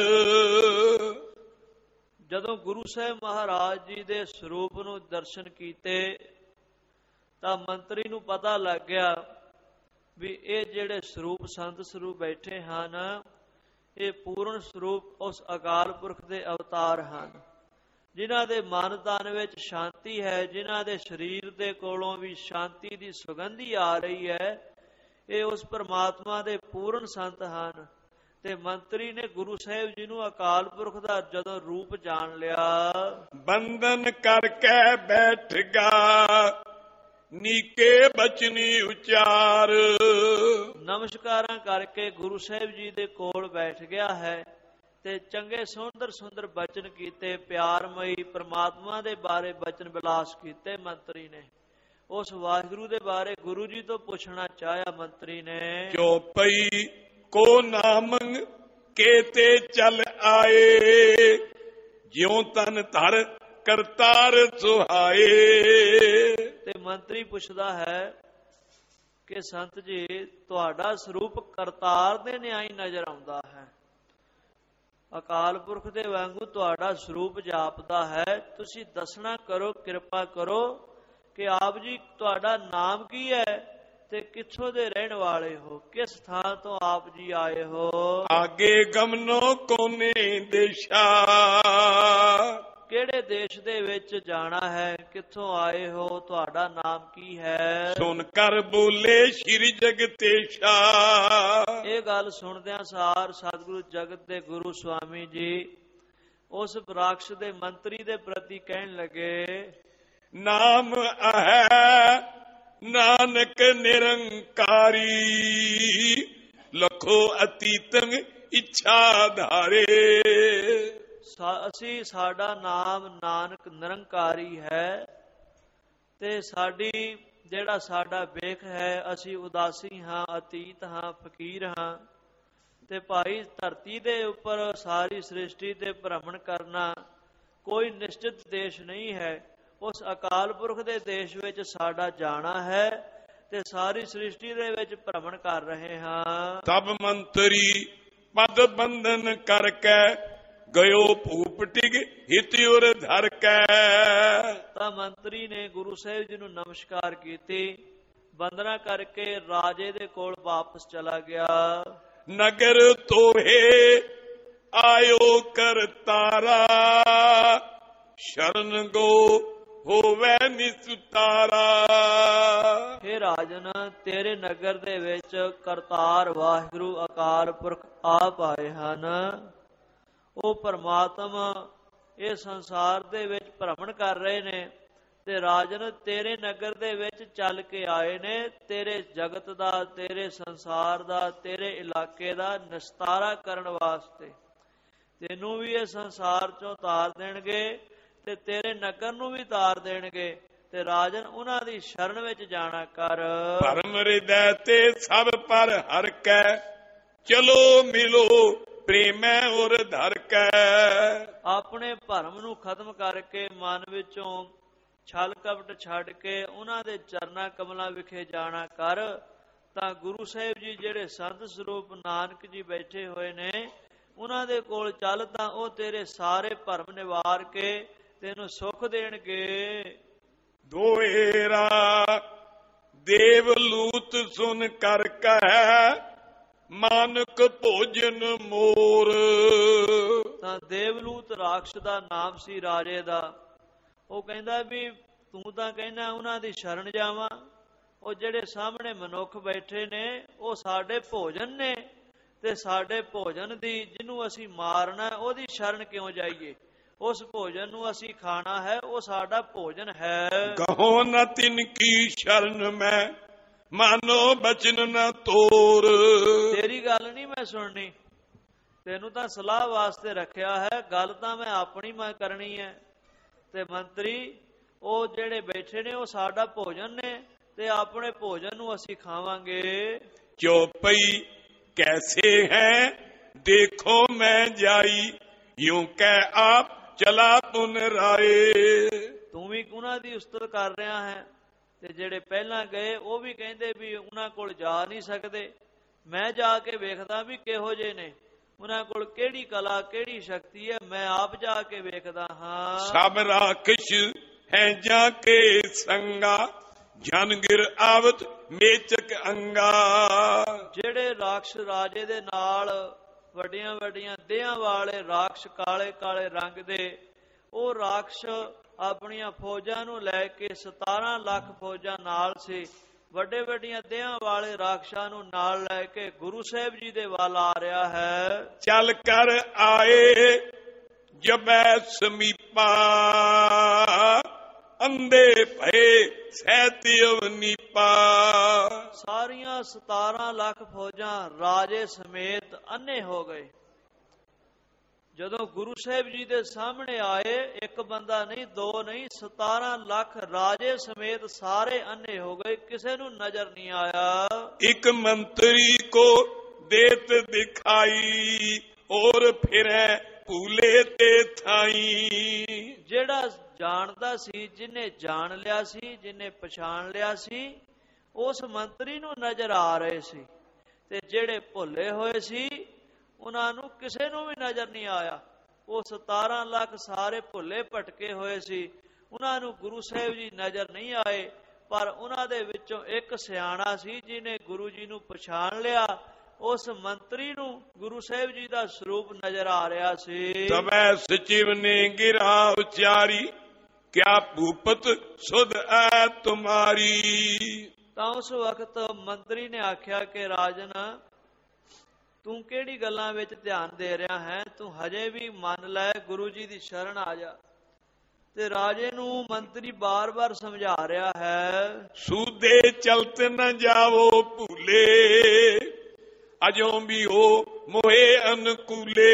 Speaker 1: ਜਦੋਂ ਗੁਰੂ ਸਾਹਿਬ ਮਹਾਰਾਜ ਜੀ ਦੇ ਸਰੂਪ ਨੂੰ ਦਰਸ਼ਨ ਕੀਤੇ ਤਾਂ ਮੰਤਰੀ ਨੂੰ ਪਤਾ ਲੱਗ ਗਿਆ ਵੀ ਇਹ ਜਿਹੜੇ ਸਰੂਪ ਸੰਤ ਸਰੂਪ ਬੈਠੇ ਹਨ, ਇਹ ਪੂਰਨ ਸਰੂਪ ਉਸ ਅਕਾਲ ਪੁਰਖ ਦੇ ਅਵਤਾਰ ਹਨ, ਜਿਨ੍ਹਾਂ ਦੇ ਮਨ ਤਨ ਵਿੱਚ ਸ਼ਾਂਤੀ ਹੈ, ਜਿਨ੍ਹਾਂ ਦੇ ਸਰੀਰ ਦੇ ਕੋਲੋਂ ਵੀ ਸ਼ਾਂਤੀ ਦੀ ਸੁਗੰਧੀ ਆ ਰਹੀ ਹੈ। ਇਹ ਉਸ ਪਰਮਾਤਮਾ ਦੇ ਪੂਰਨ ਸੰਤ ਹਨ। ਤੇ ਮੰਤਰੀ ਨੇ ਗੁਰੂ ਸਾਹਿਬ ਜੀ ਨੂੰ ਅਕਾਲ ਪੁਰਖ ਦਾ ਜਦੋਂ ਰੂਪ ਜਾਣ ਲਿਆ,
Speaker 3: ਬੰਧਨ ਕਰਕੇ ਬੈਠ ਗਾ, ਨੀਕੇ ਬਚਨੀ ਉਚਾਰ।
Speaker 1: ਨਮਸਕਾਰਾਂ ਕਰਕੇ ਗੁਰੂ ਸਾਹਿਬ ਜੀ ਦੇ ਕੋਲ ਬੈਠ ਗਿਆ ਹੈ ਤੇ ਚੰਗੇ ਸੁੰਦਰ ਸੁੰਦਰ ਬਚਨ ਕੀਤੇ, ਪਿਆਰਮਈ ਪ੍ਰਮਾਤਮਾ ਦੇ ਬਾਰੇ ਬਚਨ ਬਿਲਾਸ ਕੀਤੇ ਮੰਤਰੀ ਨੇ। ਉਸ ਵਾਹਿਗੁਰੂ ਦੇ ਬਾਰੇ ਗੁਰੂ ਜੀ ਤੋਂ ਪੁੱਛਣਾ ਚਾਹਿਆ ਮੰਤਰੀ ਨੇ।
Speaker 3: ਚੌਪਈ ਕੋ ਨਾਮੰ ਕੇਤੇ ਚੱਲ ਆਏ, ਜਿਉ ਤਨ ਧਰ ਕਰਤਾਰ ਸੁਹਾਏ।
Speaker 1: ਤੇ ਮੰਤਰੀ ਪੁੱਛਦਾ ਹੈ ਕਿ ਸੰਤ ਜੀ, ਤੁਹਾਡਾ ਸਰੂਪ ਕਰਤਾਰ ਦੇ ਨਿਆਈ ਨਜ਼ਰ ਆਉਂਦਾ ਹੈ, ਅਕਾਲ ਪੁਰਖ ਦੇ ਵਾਂਗੂ ਤੁਹਾਡਾ ਸਰੂਪ ਜਾਪਦਾ ਹੈ। ਤੁਸੀਂ ਦੱਸਣਾ ਕਰੋ, ਕਿਰਪਾ ਕਰੋ ਕਿ ਆਪ ਜੀ ਤੁਹਾਡਾ ਨਾਮ ਕੀ ਹੈ ਤੇ ਕਿੱਥੋਂ ਦੇ ਰਹਿਣ ਵਾਲੇ ਹੋ, ਕਿਸ ਥਾਂ ਤੋਂ ਆਪ ਜੀ ਆਏ ਹੋ।
Speaker 3: ਆਗੇ ਗਮਨੋ ਕੋਨੇ ਦੇਸ਼ਾ,
Speaker 1: ਕਿਹੜੇ ਦੇਸ਼ ਦੇ ਵਿੱਚ ਜਾਣਾ ਹੈ, ਕਿੱਥੋਂ ਆਏ ਹੋ, ਤੁਹਾਡਾ ਨਾਮ ਕੀ ਹੈ।
Speaker 3: ਸੁਣ ਕਰ ਬੋਲੇ ਸ਼੍ਰੀ ਜਗਤੇਸ਼ਾ।
Speaker 1: ਇਹ ਗੱਲ ਸੁਣਦਿਆਂ ਸਾਰ ਸਤਿਗੁਰੂ ਜਗਤ ਦੇ ਗੁਰੂ ਸੁਆਮੀ ਜੀ ਉਸ ਰਾਖਸ਼ ਦੇ ਮੰਤਰੀ ਦੇ ਪ੍ਰਤੀ ਕਹਿਣ ਲੱਗੇ,
Speaker 3: ਨਾਮ ਹੈ ਨਾਨਕ ਨਿਰੰਕਾਰੀ, ਲਖੋ ਅਤੀਤੰ ਇੱਛਾ ਧਾਰੇ।
Speaker 1: ਅਸੀਂ, ਸਾਡਾ ਨਾਮ ਨਾਨਕ ਨਿਰੰਕਾਰੀ ਹੈ ਤੇ ਜਿਹੜਾ ਸਾਡਾ ਵੇਖ ਹੈ, ਅਸੀਂ ਉਦਾਸੀ ਹਾਂ, ਅਤੀਤ ਹਾਂ, ਫਕੀਰ ਹਾਂ। ਤੇ ਭਾਈ, ਧਰਤੀ ਦੇ ਉੱਪਰ ਸਾਰੀ ਸ੍ਰਿਸ਼ਟੀ ਤੇ ਭ੍ਰਮਣ ਕਰਨਾ ਕੋਈ ਨਿਸ਼ਚਿਤ ਦੇਸ਼ ਨਹੀਂ ਹੈ। ਉਸ ਅਕਾਲ ਪੁਰਖ ਦੇ ਦੇਸ਼ ਵਿੱਚ ਸਾਡਾ ਜਾਣਾ ਹੈ ਤੇ ਸਾਰੀ ਸ੍ਰਿਸ਼ਟੀ ਦੇ ਵਿੱਚ ਭ੍ਰਮਣ ਕਰ ਰਹੇ ਹਾਂ।
Speaker 3: ਤਬ ਮੰਤਰੀ ਪਦ ਬੰਧਨ ਕਰਕੇ, ਗਇਓ ਭੂਪ ਟਿਗ ਹਿਤ ਉਰ ਧਰ ਕੇ।
Speaker 1: ਤਾਂ ਮੰਤਰੀ ਨੇ ਗੁਰੂ ਸਾਹਿਬ ਜੀ ਨੂੰ ਨਮਸਕਾਰ ਕੀਤੀ, ਬੰਦਨਾ ਕਰਕੇ ਰਾਜੇ ਦੇ ਕੋਲ ਵਾਪਸ ਚਲਾ ਗਿਆ।
Speaker 3: ਨਗਰ ਤੋਹੇ ਆਇਓ ਕਰਤਾਰਾ, ਸ਼ਰਨ ਗੋ ਹੋਵੇ ਨਿਸਤਾਰਾ।
Speaker 1: ਹੇ ਰਾਜਨ, ਤੇਰੇ ਨਗਰ ਦੇ ਵਿੱਚ ਕਰਤਾਰ ਵਾਹਿਗੁਰੂ ਅਕਾਲ ਪੁਰਖ ਆਪ ਆਏ ਹਨ। ਉਹ ਪਰਮਾਤਮਾ ਇਹ ਸੰਸਾਰ ਦੇ ਵਿੱਚ ਭ੍ਰਮਣ ਕਰ ਰਹੇ ਨੇ ਤੇ ਰਾਜਨ ਤੇਰੇ ਨਗਰ ਦੇ ਵਿੱਚ ਚੱਲ ਕੇ ਆਏ ਨੇ। ਤੇਰੇ ਜਗਤ ਦਾ, ਤੇਰੇ ਸੰਸਾਰ ਦਾ, ਤੇਰੇ ਇਲਾਕੇ ਦਾ ਨਿਸਤਾਰਾ ਕਰਨ ਵਾਸਤੇ। ਤੈਨੂੰ ਵੀ ਇਹ ਸੰਸਾਰ ਚੋਂ ਤਾਰ ਦੇਣਗੇ ਤੇ ਤੇਰੇ ਨਗਰ ਨੂੰ ਵੀ ਤਾਰ ਦੇਣਗੇ। ਤੇ ਰਾਜਨ, ਉਹਨਾਂ ਦੀ ਸ਼ਰਨ ਵਿੱਚ ਜਾਣਾ ਕਰ।
Speaker 3: ਭਰਮ ਹਿਰਦੈ ਤੇ ਸਭ ਪਰ ਹਰ ਕੈ, ਚਲੋ ਮਿਲੋ ਪ੍ਰੇਮੈ ਉਰ ਧਰ ਕੈ।
Speaker 1: ਆਪਣੇ ਭਰਮ ਨੂੰ ਖਤਮ ਕਰਕੇ ਮਨ ਵਿੱਚੋਂ ਛਲ ਕਪਟ ਛੱਡ ਕੇ ਉਹਨਾਂ ਦੇ ਚਰਨਾਂ ਕਮਲਾਂ ਵਿਖੇ ਜਾਣਾ ਕਰ। ਤਾਂ ਗੁਰੂ ਸਾਹਿਬ ਜੀ ਜਿਹੜੇ ਸੰਤ ਸਰੂਪ ਨਾਨਕ ਜੀ ਬੈਠੇ ਹੋਏ ਨੇ ਉਹਨਾਂ ਦੇ ਕੋਲ ਚੱਲ, ਤਾਂ ਉਹ ਤੇਰੇ ਸਾਰੇ ਭਰਮ ਨਿਵਾਰ ਕੇ ਤੈਨੂੰ ਸੁਖ ਦੇਣਗੇ।
Speaker 3: ਦੋਏਰਾ ਦੇਵ ਲੂਤ ਸੁਨ ਕਰ ਕਹਿ ਮਾਨਕ ਭੋਜਨ ਮੋਰ।
Speaker 1: ਤਾਂ ਦੇਵਲੂਤ ਰਾਖਸ਼ ਦਾ ਨਾਮ ਸੀ ਰਾਜੇ ਦਾ। ਉਹ ਕਹਿੰਦਾ ਵੀ ਤੂੰ ਤਾਂ ਕਹਿੰਦਾ ਉਹਨਾਂ ਦੀ ਸ਼ਰਨ ਜਾਵਾਂ, ਉਹ ਜਿਹੜੇ ਸਾਹਮਣੇ ਮਨੁੱਖ ਬੈਠੇ ਨੇ ਉਹ ਸਾਡੇ ਭੋਜਨ ਨੇ, ਤੇ ਸਾਡੇ ਭੋਜਨ ਦੀ ਜਿਹਨੂੰ ਅਸੀਂ ਮਾਰਨਾ ਉਹਦੀ ਸ਼ਰਨ ਕਿਉਂ ਜਾਈਏ? ਉਸ ਭੋਜਨ ਨੂੰ ਅਸੀਂ ਖਾਣਾ ਹੈ, ਉਹ ਸਾਡਾ ਭੋਜਨ ਹੈ।
Speaker 3: ਕਹੋ ਨ ਤਿਨ ਕੀ ਸ਼ਰਨ ਮੈਂ ਮਾਨੋ ਬਚਨ ਨ ਤੋਰ।
Speaker 1: ਤੇਰੀ ਗੱਲ ਨਹੀਂ ਮੈਂ ਸੁਣਨੀ, ਤੈਨੂੰ ਤਾਂ ਸਲਾਹ ਵਾਸਤੇ ਰੱਖਿਆ ਹੈ, ਗੱਲ ਤਾਂ ਮੈਂ ਆਪਣੀ ਮੈਂ ਕਰਨੀ ਹੈ। ਤੇ ਮੰਤਰੀ ਉਹ ਜਿਹੜੇ ਬੈਠੇ ਨੇ ਉਹ ਸਾਡਾ ਭੋਜਨ ਨੇ, ਤੇ ਆਪਣੇ ਭੋਜਨ ਨੂੰ ਅਸੀਂ ਖਾਵਾਂਗੇ।
Speaker 3: ਚੌਪਈ कैसे है देखो मैं जाई यूं कह आप चला तुन राए।
Speaker 1: ਤੂੰ ਵੀ ਉਹਨਾਂ ਦੀ ਉਸਤਤ ਕਰ ਰਿਹਾ ਹੈ, ਤੇ ਜਿਹੜੇ ਪਹਿਲਾਂ ਗਏ ਉਹ ਵੀ ਕਹਿੰਦੇ ਵੀ ਉਹਨਾਂ ਕੋਲ ਜਾ ਨਹੀਂ ਸਕਦੇ। ਮੈਂ ਜਾ ਕੇ ਵੇਖਦਾ ਵੀ ਕਿਹੋ ਜਿਹੇ ਨੇ, ਉਹਨਾਂ ਕੋਲ ਕਿਹੜੀ ਕਲਾ ਕਿਹੜੀ ਸ਼ਕਤੀ ਹੈ, ਮੈਂ ਆਪ ਜਾ ਕੇ ਵੇਖਦਾ ਹਾਂ।
Speaker 3: ਸਭ ਰਾਖਸ਼ ਹੈ ਜਾ ਕੇ ਸੰਗਾ ਜਨ ਗਿਰ ਆਵਤ ਮੇਚਕ ਅੰਗਾ।
Speaker 1: ਜਿਹੜੇ ਰਾਖਸ਼ ਰਾਜੇ ਦੇ ਨਾਲ ਵੱਡੀਆਂ ਵੱਡੀਆਂ ਦੇਹਾਂ ਵਾਲੇ ਰਾਖਸ਼ ਕਾਲੇ ਕਾਲੇ ਰੰਗ ਦੇ, ਉਹ ਰਾਖਸ਼ ਆਪਣੀਆਂ ਫੌਜਾਂ ਨੂੰ ਲੈ ਕੇ 17 ਲੱਖ ਫੌਜਾਂ ਨਾਲ ਸੀ। ਵੱਡੇ ਵੱਡੀਆਂ ਦੇਹਾਂ ਵਾਲੇ ਰਾਖਸ਼ਾਂ ਨੂੰ ਨਾਲ ਲੈ ਕੇ ਗੁਰੂ ਸਾਹਿਬ ਜੀ ਦੇ ਵੱਲ ਆ ਰਿਹਾ ਹੈ।
Speaker 3: ਚੱਲ ਕਰ ਆਏ ਜਬੈ ਸਮੀਪਾ ਅੰਦੇ ਭਏ ਸਹਿਤਿ ਅਵਨੀਪਾ।
Speaker 1: ਸਾਰੀਆਂ 17 ਲੱਖ ਫੌਜਾਂ ਰਾਜੇ ਸਮੇਤ ਅੰਨੇ ਹੋ ਗਏ। ਜਦੋਂ ਗੁਰੂ ਸਾਹਿਬ ਜੀ ਦੇ ਸਾਹਮਣੇ ਆਏ, ਇੱਕ ਬੰਦਾ ਨਹੀਂ ਦੋ ਨਹੀਂ 17 ਲੱਖ ਰਾਜੇ ਸਮੇਤ ਸਾਰੇ ਅੰਨੇ ਹੋ ਗਏ, ਕਿਸੇ ਨੂੰ ਨਜ਼ਰ ਨਹੀਂ ਆਇਆ।
Speaker 3: ਇੱਕ ਮੰਤਰੀ ਕੋ ਦੇਤ ਦਿਖਾਈ ਔਰ ਫਿਰੈ ਭੂਲੇ ਤੇ ਥਾਈ।
Speaker 1: ਜਿਹੜਾ ਜਾਣਦਾ ਸੀ, ਜਿਹਨੇ ਜਾਣ ਲਿਆ ਸੀ, ਜਿਹਨੇ ਪਛਾਣ ਲਿਆ ਸੀ, ਉਸ ਮੰਤਰੀ ਨੂੰ ਨਜ਼ਰ ਆ ਰਹੇ ਸੀ, ਤੇ ਜਿਹੜੇ ਭੁੱਲੇ ਹੋਏ ਸੀ ਉਹਨਾਂ ਨੂੰ ਕਿਸੇ ਨੂੰ ਵੀ ਨਜ਼ਰ ਨਹੀਂ ਆਇਆ। ਉਹ 17 ਲੱਖ ਸਾਰੇ ਭੁੱਲੇ ਭਟਕੇ ਹੋਏ ਸੀ, ਉਹਨਾਂ ਨੂੰ ਗੁਰੂ ਸਾਹਿਬ ਜੀ ਨਜ਼ਰ ਨਹੀਂ ਆਏ। ਪਰ ਉਹਨਾਂ ਦੇ ਵਿੱਚੋਂ ਇੱਕ ਸਿਆਣਾ ਸੀ ਜਿਹਨੇ ਗੁਰੂ ਜੀ ਨੂੰ ਪਛਾਣ ਲਿਆ। ਉਸ ਮੰਤਰੀ ਨੂੰ ਗੁਰੂ ਸਾਹਿਬ ਜੀ ਦਾ ਸਰੂਪ ਨਜ਼ਰ ਆ ਰਿਹਾ ਸੀ।
Speaker 3: ਤਬੈ ਸਚਿਵ ਨੇ ਗਿਰਾ ਉਚਾਰੀ ਕਿਆ ਭੂਪਤ ਸੁਧ ਐ ਤੁਮਾਰੀ।
Speaker 1: ਤਾਂ ਉਸ ਵਕਤ ਮੰਤਰੀ ਨੇ ਆਖਿਆ ਕਿ ਰਾਜਨ, ਤੂੰ ਕਿਹੜੀ ਗੱਲਾਂ ਵਿੱਚ ਧਿਆਨ ਦੇ ਰਿਹਾ ਹੈ? ਤੂੰ ਹਜੇ ਵੀ ਮੰਨ ਲੈ, ਗੁਰੂ ਜੀ ਦੀ ਸ਼ਰਨ ਆ ਜਾ। ਤੇ ਰਾਜੇ ਨੂੰ ਮੰਤਰੀ ਬਾਰ-ਬਾਰ ਸਮਝਾ ਰਿਹਾ ਹੈ,
Speaker 3: ਸੂਦੇ ਚਲਤ ਨ ਜਾਵੋ ਭੂਲੇ ਅਜੋਂ ਵੀ ਹੋ ਮੋਹੇ ਅਨਕੂਲੇ।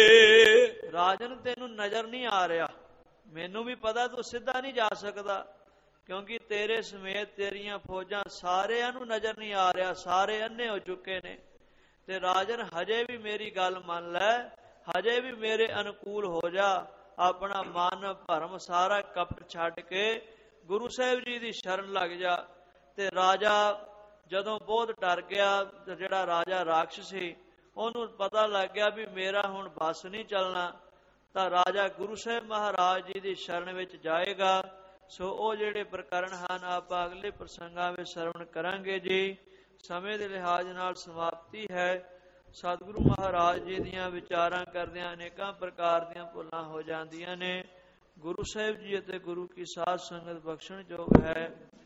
Speaker 1: ਰਾਜਨ ਤੈਨੂੰ ਨਜ਼ਰ ਨਹੀਂ ਆ ਰਿਹਾ, ਮੈਨੂੰ ਵੀ ਪਤਾ ਤੂੰ ਸਿੱਧਾ ਨਹੀਂ ਜਾ ਸਕਦਾ, ਕਿਉਂਕਿ ਤੇਰੇ ਸਮੇਤ ਤੇਰੀਆਂ ਫੌਜਾਂ ਸਾਰਿਆਂ ਨੂੰ ਨਜ਼ਰ ਨਹੀਂ ਆ ਰਿਹਾ, ਸਾਰੇ ਅੰਨੇ ਹੋ ਚੁੱਕੇ ਨੇ। ਤੇ ਰਾਜਨ ਹਜੇ ਵੀ ਮੇਰੀ ਗੱਲ ਮੰਨ ਲੈ, ਹਜੇ ਵੀ ਮੇਰੇ ਅਨੁਕੂਲ ਹੋ ਜਾ, ਆਪਣਾ ਮਨ ਭਰਮ ਸਾਰਾ ਕਪਟ ਛੱਡ ਕੇ ਗੁਰੂ ਸਾਹਿਬ ਜੀ ਦੀ ਸ਼ਰਨ ਲੱਗ ਜਾ। ਤੇ ਰਾਜਾ ਜਦੋਂ ਬਹੁਤ ਡਰ ਗਿਆ, ਜਿਹੜਾ ਰਾਜਾ ਰਾਖਸ਼ ਸੀ ਉਹਨੂੰ ਪਤਾ ਲੱਗ ਗਿਆ ਵੀ ਮੇਰਾ ਹੁਣ ਬਸ ਨਹੀਂ ਚੱਲਣਾ, ਤਾਂ ਰਾਜਾ ਗੁਰੂ ਸਾਹਿਬ ਮਹਾਰਾਜ ਜੀ ਦੀ ਸ਼ਰਨ ਵਿੱਚ ਜਾਏਗਾ। ਸੋ ਉਹ ਜਿਹੜੇ ਪ੍ਰਕਰਣ ਹਨ ਆਪਾਂ ਅਗਲੇ ਪ੍ਰਸੰਗਾਂ ਵਿੱਚ ਸਰਵਣ ਕਰਾਂਗੇ ਜੀ। ਸਮੇਂ ਦੇ ਲਿਹਾਜ਼ ਨਾਲ ਸਮਾਪਤੀ ਹੈ। ਸਤਿਗੁਰੂ ਮਹਾਰਾਜ ਜੀ ਦੀਆਂ ਵਿਚਾਰਾਂ ਕਰਦਿਆਂ ਅਨੇਕਾਂ ਪ੍ਰਕਾਰ ਦੀਆਂ ਭੁੱਲਾਂ ਹੋ ਜਾਂਦੀਆਂ ਨੇ। ਗੁਰੂ ਸਾਹਿਬ ਜੀ ਅਤੇ ਗੁਰੂ ਕੀ ਸਾਧ ਸੰਗਤ ਬਖਸ਼ਣ ਯੋਗ ਹੈ।